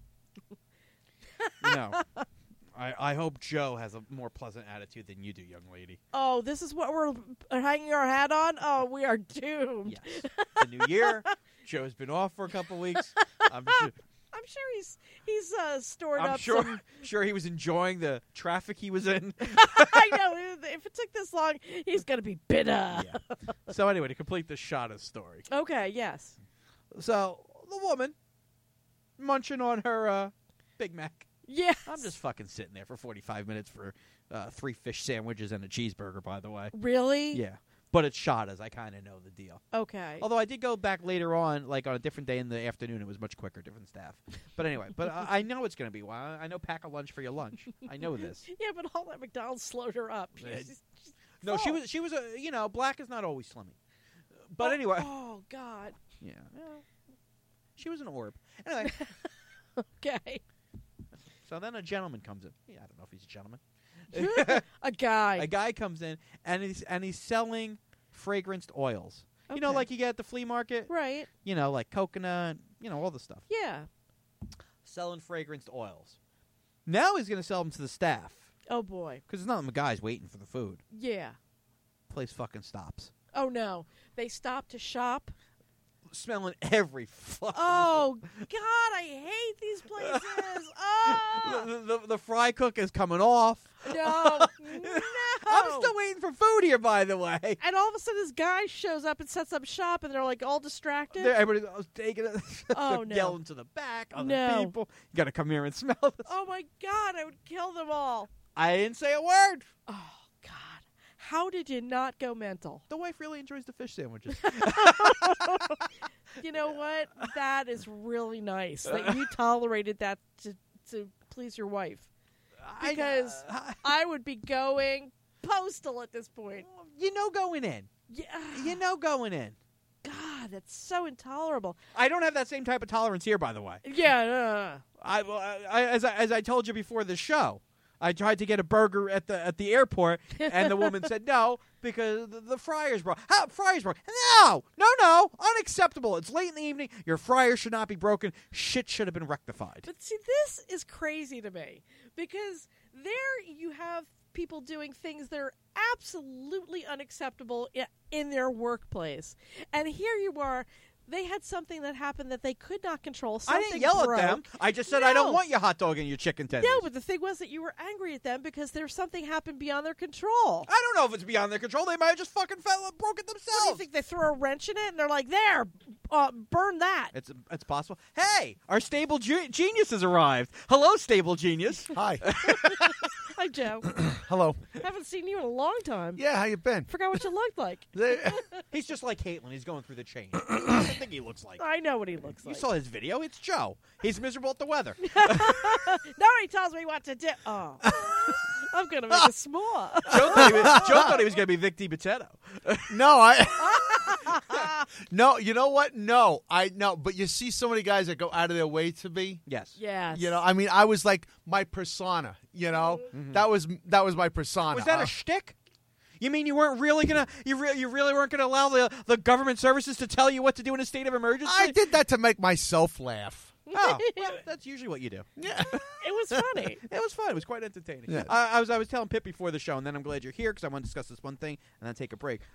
I hope Joe has a more pleasant attitude than you do, young lady. Oh, this is what we're hanging our hat on? Oh, we are doomed. Yes. The new year. Joe's been off for a couple weeks. I'm I'm sure he's stored up sure, some... sure he was enjoying the traffic he was in. I know. If it took this long, he's going to be bitter. Yeah. So anyway, to complete the Shada story. Okay, yes. So the woman munching on her Big Mac. Yes. I'm just fucking sitting there for 45 minutes for 3 fish sandwiches and a cheeseburger, by the way. Really? Yeah. But it's shot as I kind of know the deal. Okay. Although I did go back later on, like on a different day in the afternoon. It was much quicker, different staff. But anyway, I know it's going to be wild. I know pack a lunch for your lunch. I know this. Yeah, but all that McDonald's slowed her up. She's No, full. she was a, black is not always slimming. But anyway. Oh, God. Yeah. She was an orb. Anyway. Okay. So then a gentleman comes in. Yeah, I don't know if he's a gentleman. A guy. A guy comes in and he's selling fragranced oils. You know, Okay. like you get at the flea market. Right. You know, like coconut. All the stuff. Yeah. Selling fragranced oils. Now he's going to sell them to the staff Oh, boy. because it's not the guys waiting for the food. Yeah. Place fucking stops. Oh, no. They stopped to shop. Smelling every fucking. Oh, God, I hate these places. Oh, The fry cook is coming off. no. I'm still waiting for food here, by the way. And all of a sudden, this guy shows up and sets up shop, and they're like all distracted. Everybody's taking it. Oh, They're no. yelling to the back. Other No. people. You got to come here and smell this. Oh, my God, I would kill them all. I didn't say a word. Oh, God. How did you not go mental? The wife really enjoys the fish sandwiches. You know what? That is really nice that you tolerated that to please your wife. Because I would be going postal at this point. going in. Yeah. Going in. God, that's so intolerable. I don't have that same type of tolerance here, by the way. Yeah. As I told you before the show, I tried to get a burger at the airport, and the woman said no because the fryer's broke. How fryer's broke? No, unacceptable. It's late in the evening. Your fryer should not be broken. Shit should have been rectified. But see, this is crazy to me because there you have people doing things that are absolutely unacceptable in their workplace, and here you are. They had something that happened that they could not control. I didn't yell broke. at them. I just said I don't No. want your hot dog and your chicken tenders. No, but the thing was that you were angry at them because there's something happened beyond their control. I don't know if it's beyond their control. They might have just fucking broke it themselves. What do you think? They threw a wrench in it and they're like, "There, burn that." It's possible. Hey, our stable genius has arrived. Hello, stable genius. Hi. Hi, Joe. Hello. Haven't seen you in a long time. Yeah, how you been? Forgot what you looked like. He's just like Caitlin. He's going through the chain. I think he looks like. I know what he looks You like. saw his video. It's Joe. He's miserable at the weather. Nobody tells me what to do. Oh, I'm gonna make a s'more. Joe thought he was going to be Vic DiBitetto. No, no, you know what? No, but you see so many guys that go out of their way to be. Yes. Yes. I mean, I was like my persona. That was my persona. Was that a shtick? You mean you weren't really gonna? You really weren't gonna allow the government services to tell you what to do in a state of emergency? I did that to make myself laugh. Oh, well, that's usually what you do. Yeah. It was funny. It was fun. It was quite entertaining. Yeah. I was telling Pip before the show, and then I'm glad you're here because I want to discuss this one thing and then take a break.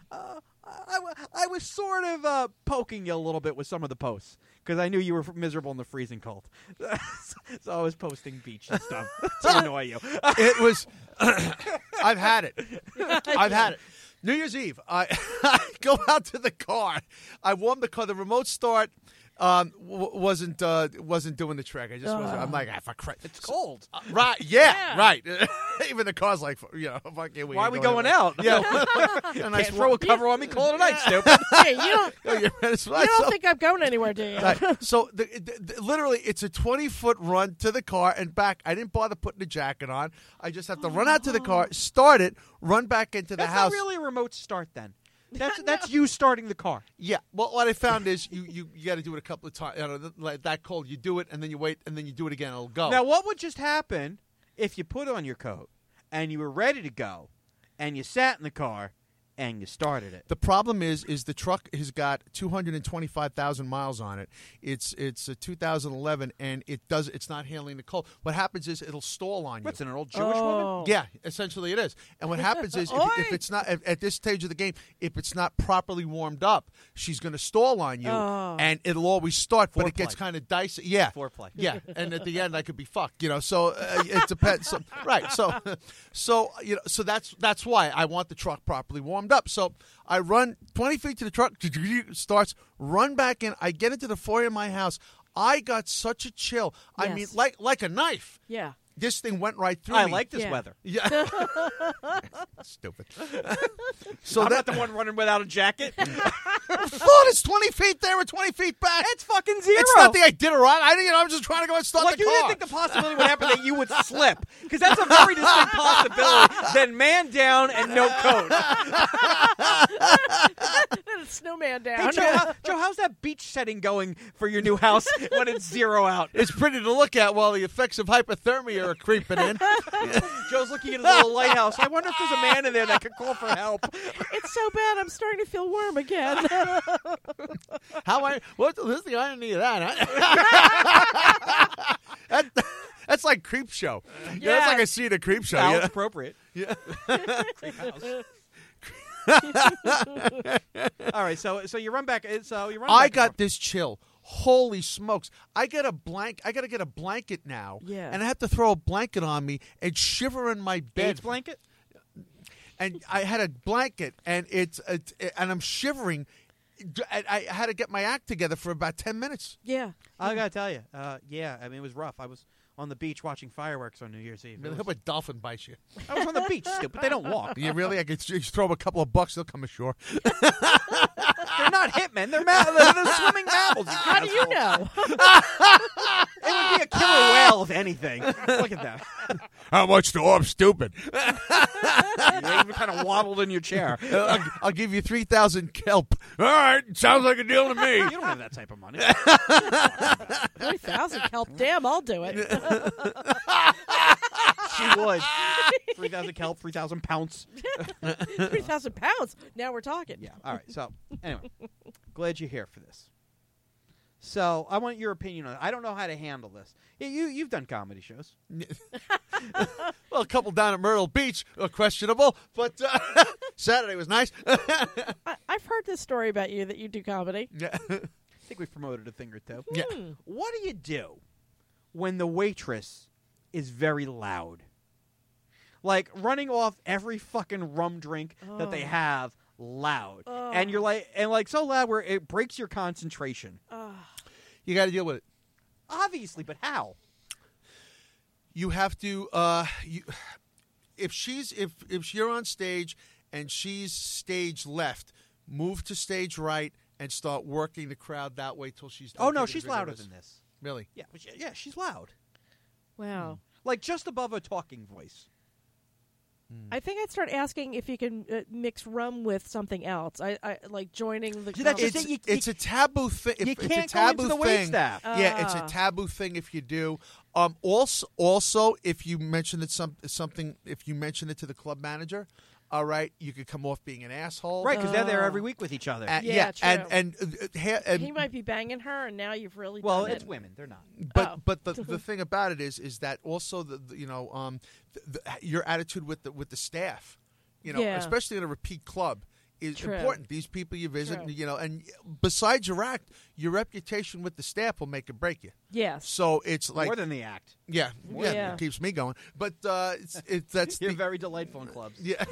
I was sort of poking you a little bit with some of the posts because I knew you were miserable in the freezing cold. So I was posting beach and stuff to annoy you. It was. I've had it. I've had it. New Year's Eve, I go out to the car. I warmed the car. The remote start wasn't doing the trick. I just wasn't. I'm like, for Christ, It's cold. Right? Yeah. Right. Even the car's like, fuck it. Why are we going out? Yeah. Can't nice throw a cover on me. Call it a night, stupid. Hey, you That's don't right. think I'm going anywhere, do you? Right. So literally, it's a 20-foot run to the car and back. I didn't bother putting the jacket on. I just have to run out to the car, start it, run back into the That's house. not really a remote start then. That's you starting the car. Yeah. Well, what I found is you got to do it a couple of times. Like that cold, you do it and then you wait and then you do it again. It'll go. Now, what would just happen if you put on your coat and you were ready to go and you sat in the car and you started it? The problem is the truck has got 225,000 miles on it. It's a 2011 and it's not handling the cold. What happens is it'll stall on you. What's an old Jewish woman? Yeah, essentially it is. And what happens is if it's not at this stage of the game, if it's not properly warmed up, she's going to stall on you, and it'll always start, but it gets Foreplay. kind of dicey. Yeah, Foreplay. Yeah, and at the end, I could be fucked. So it depends. So, right. So that's why I want the truck properly warmed warmed up. So I run 20 feet to the truck, starts, run back in. I get into the foyer of my house. I got such a chill. I mean, Yes. like a knife. Yeah. This thing went right through I me. like this Yeah. weather. Yeah. Stupid. So I'm that not the one running without a jacket. thought it's 20 feet there or 20 feet back. It's fucking zero. It's not the I did it wrong. I was just trying to go and start Like, the you car. didn't think the possibility would happen that you would slip. Because that's a very distinct possibility than man down and no coat. Snowman Hey, down. Joe, how's that beach setting going for your new house when it's zero out? It's pretty to look at while the effects of hypothermia are creeping in. Joe's looking at his little lighthouse. I wonder if there's a man in there that could call for help. It's so bad. I'm starting to feel warm again. What's the irony of that? Huh? That's like Creep Show. Yeah. That's like a scene of Creep Show. Well, Yeah. it's appropriate. Yeah. Creep house. All right, so you run back. I got this chill. Holy smokes! I got to get a blanket now. Yeah. And I have to throw a blanket on me and shiver in my bed. AIDS blanket. And I had a blanket, and and I'm shivering. I had to get my act together for about 10 minutes. Yeah. I gotta tell you, yeah. I mean, it was rough. I was on the beach watching fireworks on New Year's Eve. I hope a dolphin bites you. I was on the beach, stupid. They don't walk. You really? I could just throw them a couple of bucks. They'll come ashore. They're not hitmen. They're swimming mammals. How do you know? It would be a killer whale, if anything. Look at that. How much to? Oh, I'm stupid. You even kind of waddled in your chair. I'll give you 3,000 kelp. All right, sounds like a deal to me. You don't have that type of money. 3,000 kelp. Damn, I'll do it. She would. 3,000 kelp, 3,000 pounds. 3,000 pounds. Now we're talking. Yeah. All right. So, anyway, glad you're here for this. So, I want your opinion on it. I don't know how to handle this. You've done comedy shows. Well, a couple down at Myrtle Beach are questionable, but Saturday was nice. I've heard this story about you that you do comedy. Yeah. I think we've promoted a thing or two. Yeah. What do you do when the waitress is very loud? Like running off every fucking rum drink that they have loud. And you're like so loud where it breaks your concentration. You got to deal with it. Obviously, but how? You have to. If you're on stage and she's stage left, move to stage right and start working the crowd that way till she's done. Oh no, taking she's the louder videos. than this. Really? Yeah, but she's loud. Wow. Like just above a talking voice. I think I'd start asking if you can mix rum with something else. I like joining the. See, that's just conversation. It's a taboo thing. You It's can't a go taboo into the thing. waitstaff. Yeah, it's a taboo thing if you do. Also, if you mention it something, if you mention it to the club manager, all right, you could come off being an asshole. Right, because they're there every week with each other. Yeah, true. and he might be banging her, and now you've really. Well, done it's it. women. They're not. But the thing about it is that also your attitude with the staff, Yeah. especially in a repeat club, is True. important. These people you visit, True. and besides your act, your reputation with the staff will make or break you. Yes. So it's like More than the act. yeah, Yeah. it keeps me going. But that's You're the, very delightful in clubs. yeah.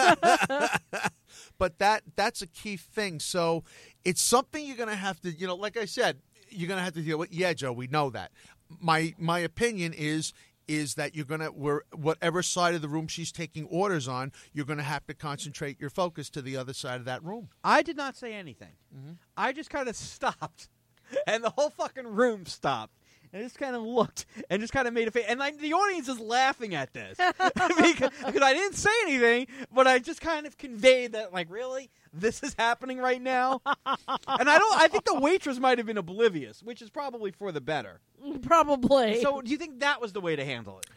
But that's a key thing. So it's something you're going to have to, like I said, you're going to have to deal with. Yeah, Joe, we know that. My opinion is that you're going to, whatever side of the room she's taking orders on, you're going to have to concentrate your focus to the other side of that room. I did not say anything. Mm-hmm. I just kind of stopped, and the whole fucking room stopped. And I just kind of looked and just kind of made a face. And the audience is laughing at this. because I didn't say anything, but I just kind of conveyed that, like, really? This is happening right now? And I think the waitress might have been oblivious, which is probably for the better. Probably. So do you think that was the way to handle it?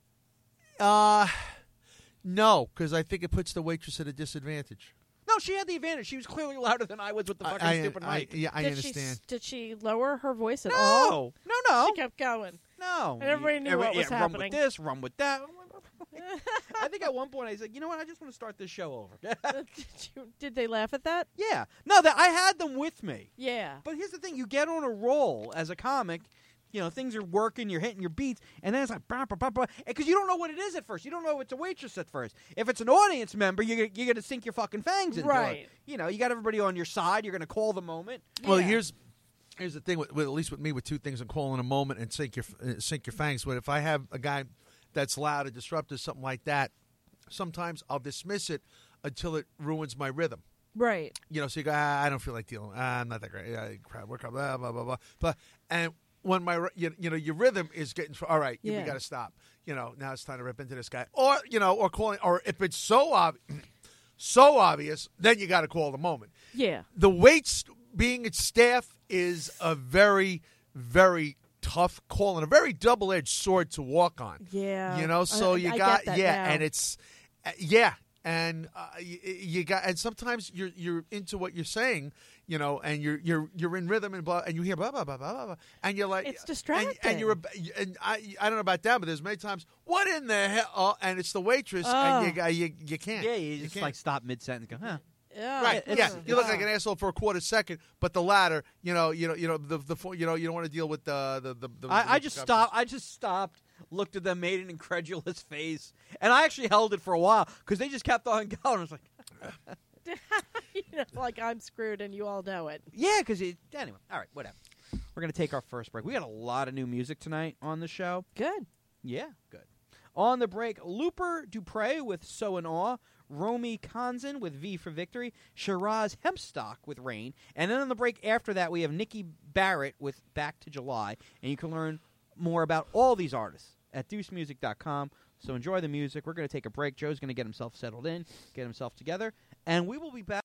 No, because I think it puts the waitress at a disadvantage. No, she had the advantage. She was clearly louder than I was with the fucking stupid mic. I did understand. Did she lower her voice at all? No. She kept going. No. And everybody knew what was Rum happening. with this, rum with that. I think at one point I said, you know what, I just want to start this show over. Did they laugh at that? Yeah. No, I had them with me. Yeah. But here's the thing. You get on a roll as a comic things are working, you're hitting your beats, and then it's like, because you don't know what it is at first. You don't know it's a waitress at first. If it's an audience member, you're going to sink your fucking fangs into Right. it. You got everybody on your side. You're going to call the moment. Well, Yeah. here's the thing with at least with me with two things: I'm calling a moment and sink your fangs. But if I have a guy that's loud and disruptive, something like that, sometimes I'll dismiss it until it ruins my rhythm. Right. So you go, I don't feel like dealing. I'm not that great. Crowd work up, blah blah blah blah. And when your rhythm is getting all right, we Yeah. got to stop. Now it's time to rip into this guy, or or calling, or if it's so obvious, then you got to call the moment. Yeah. The weights being its staff is a very, very tough call and a very double-edged sword to walk on. Yeah. So you I got get that now. and it's and you got, and sometimes you're into what you're saying, and you're in rhythm and blah, and you hear blah blah blah blah blah, and you're like, It's distracting. and I don't know about that, but there's many times, what in the hell? And it's the waitress, and you can't. Yeah, you just can't. like stop mid-sentence and go, huh. Yeah. Right. It's- Yeah. You look like an asshole for a quarter second, but the latter, you don't want to deal with the I just stopped, looked at them, made an incredulous face, and I actually held it for a while because they just kept on going. I was like, Like I'm screwed and you all know it. yeah, because anyway. All right, whatever. We're gonna take our first break. We got a lot of new music tonight on the show. Good. Yeah, good. On the break, Looper Dupre with So in Awe, Romy Konzen with V for Victory, Shiraz Hempstock with Rain, and then on the break after that, we have Nikki Barrett with Back to July, and you can learn more about all these artists at deucemusic.com. So enjoy the music. We're going to take a break. Joe's going to get himself settled in, get himself together, and we will be back.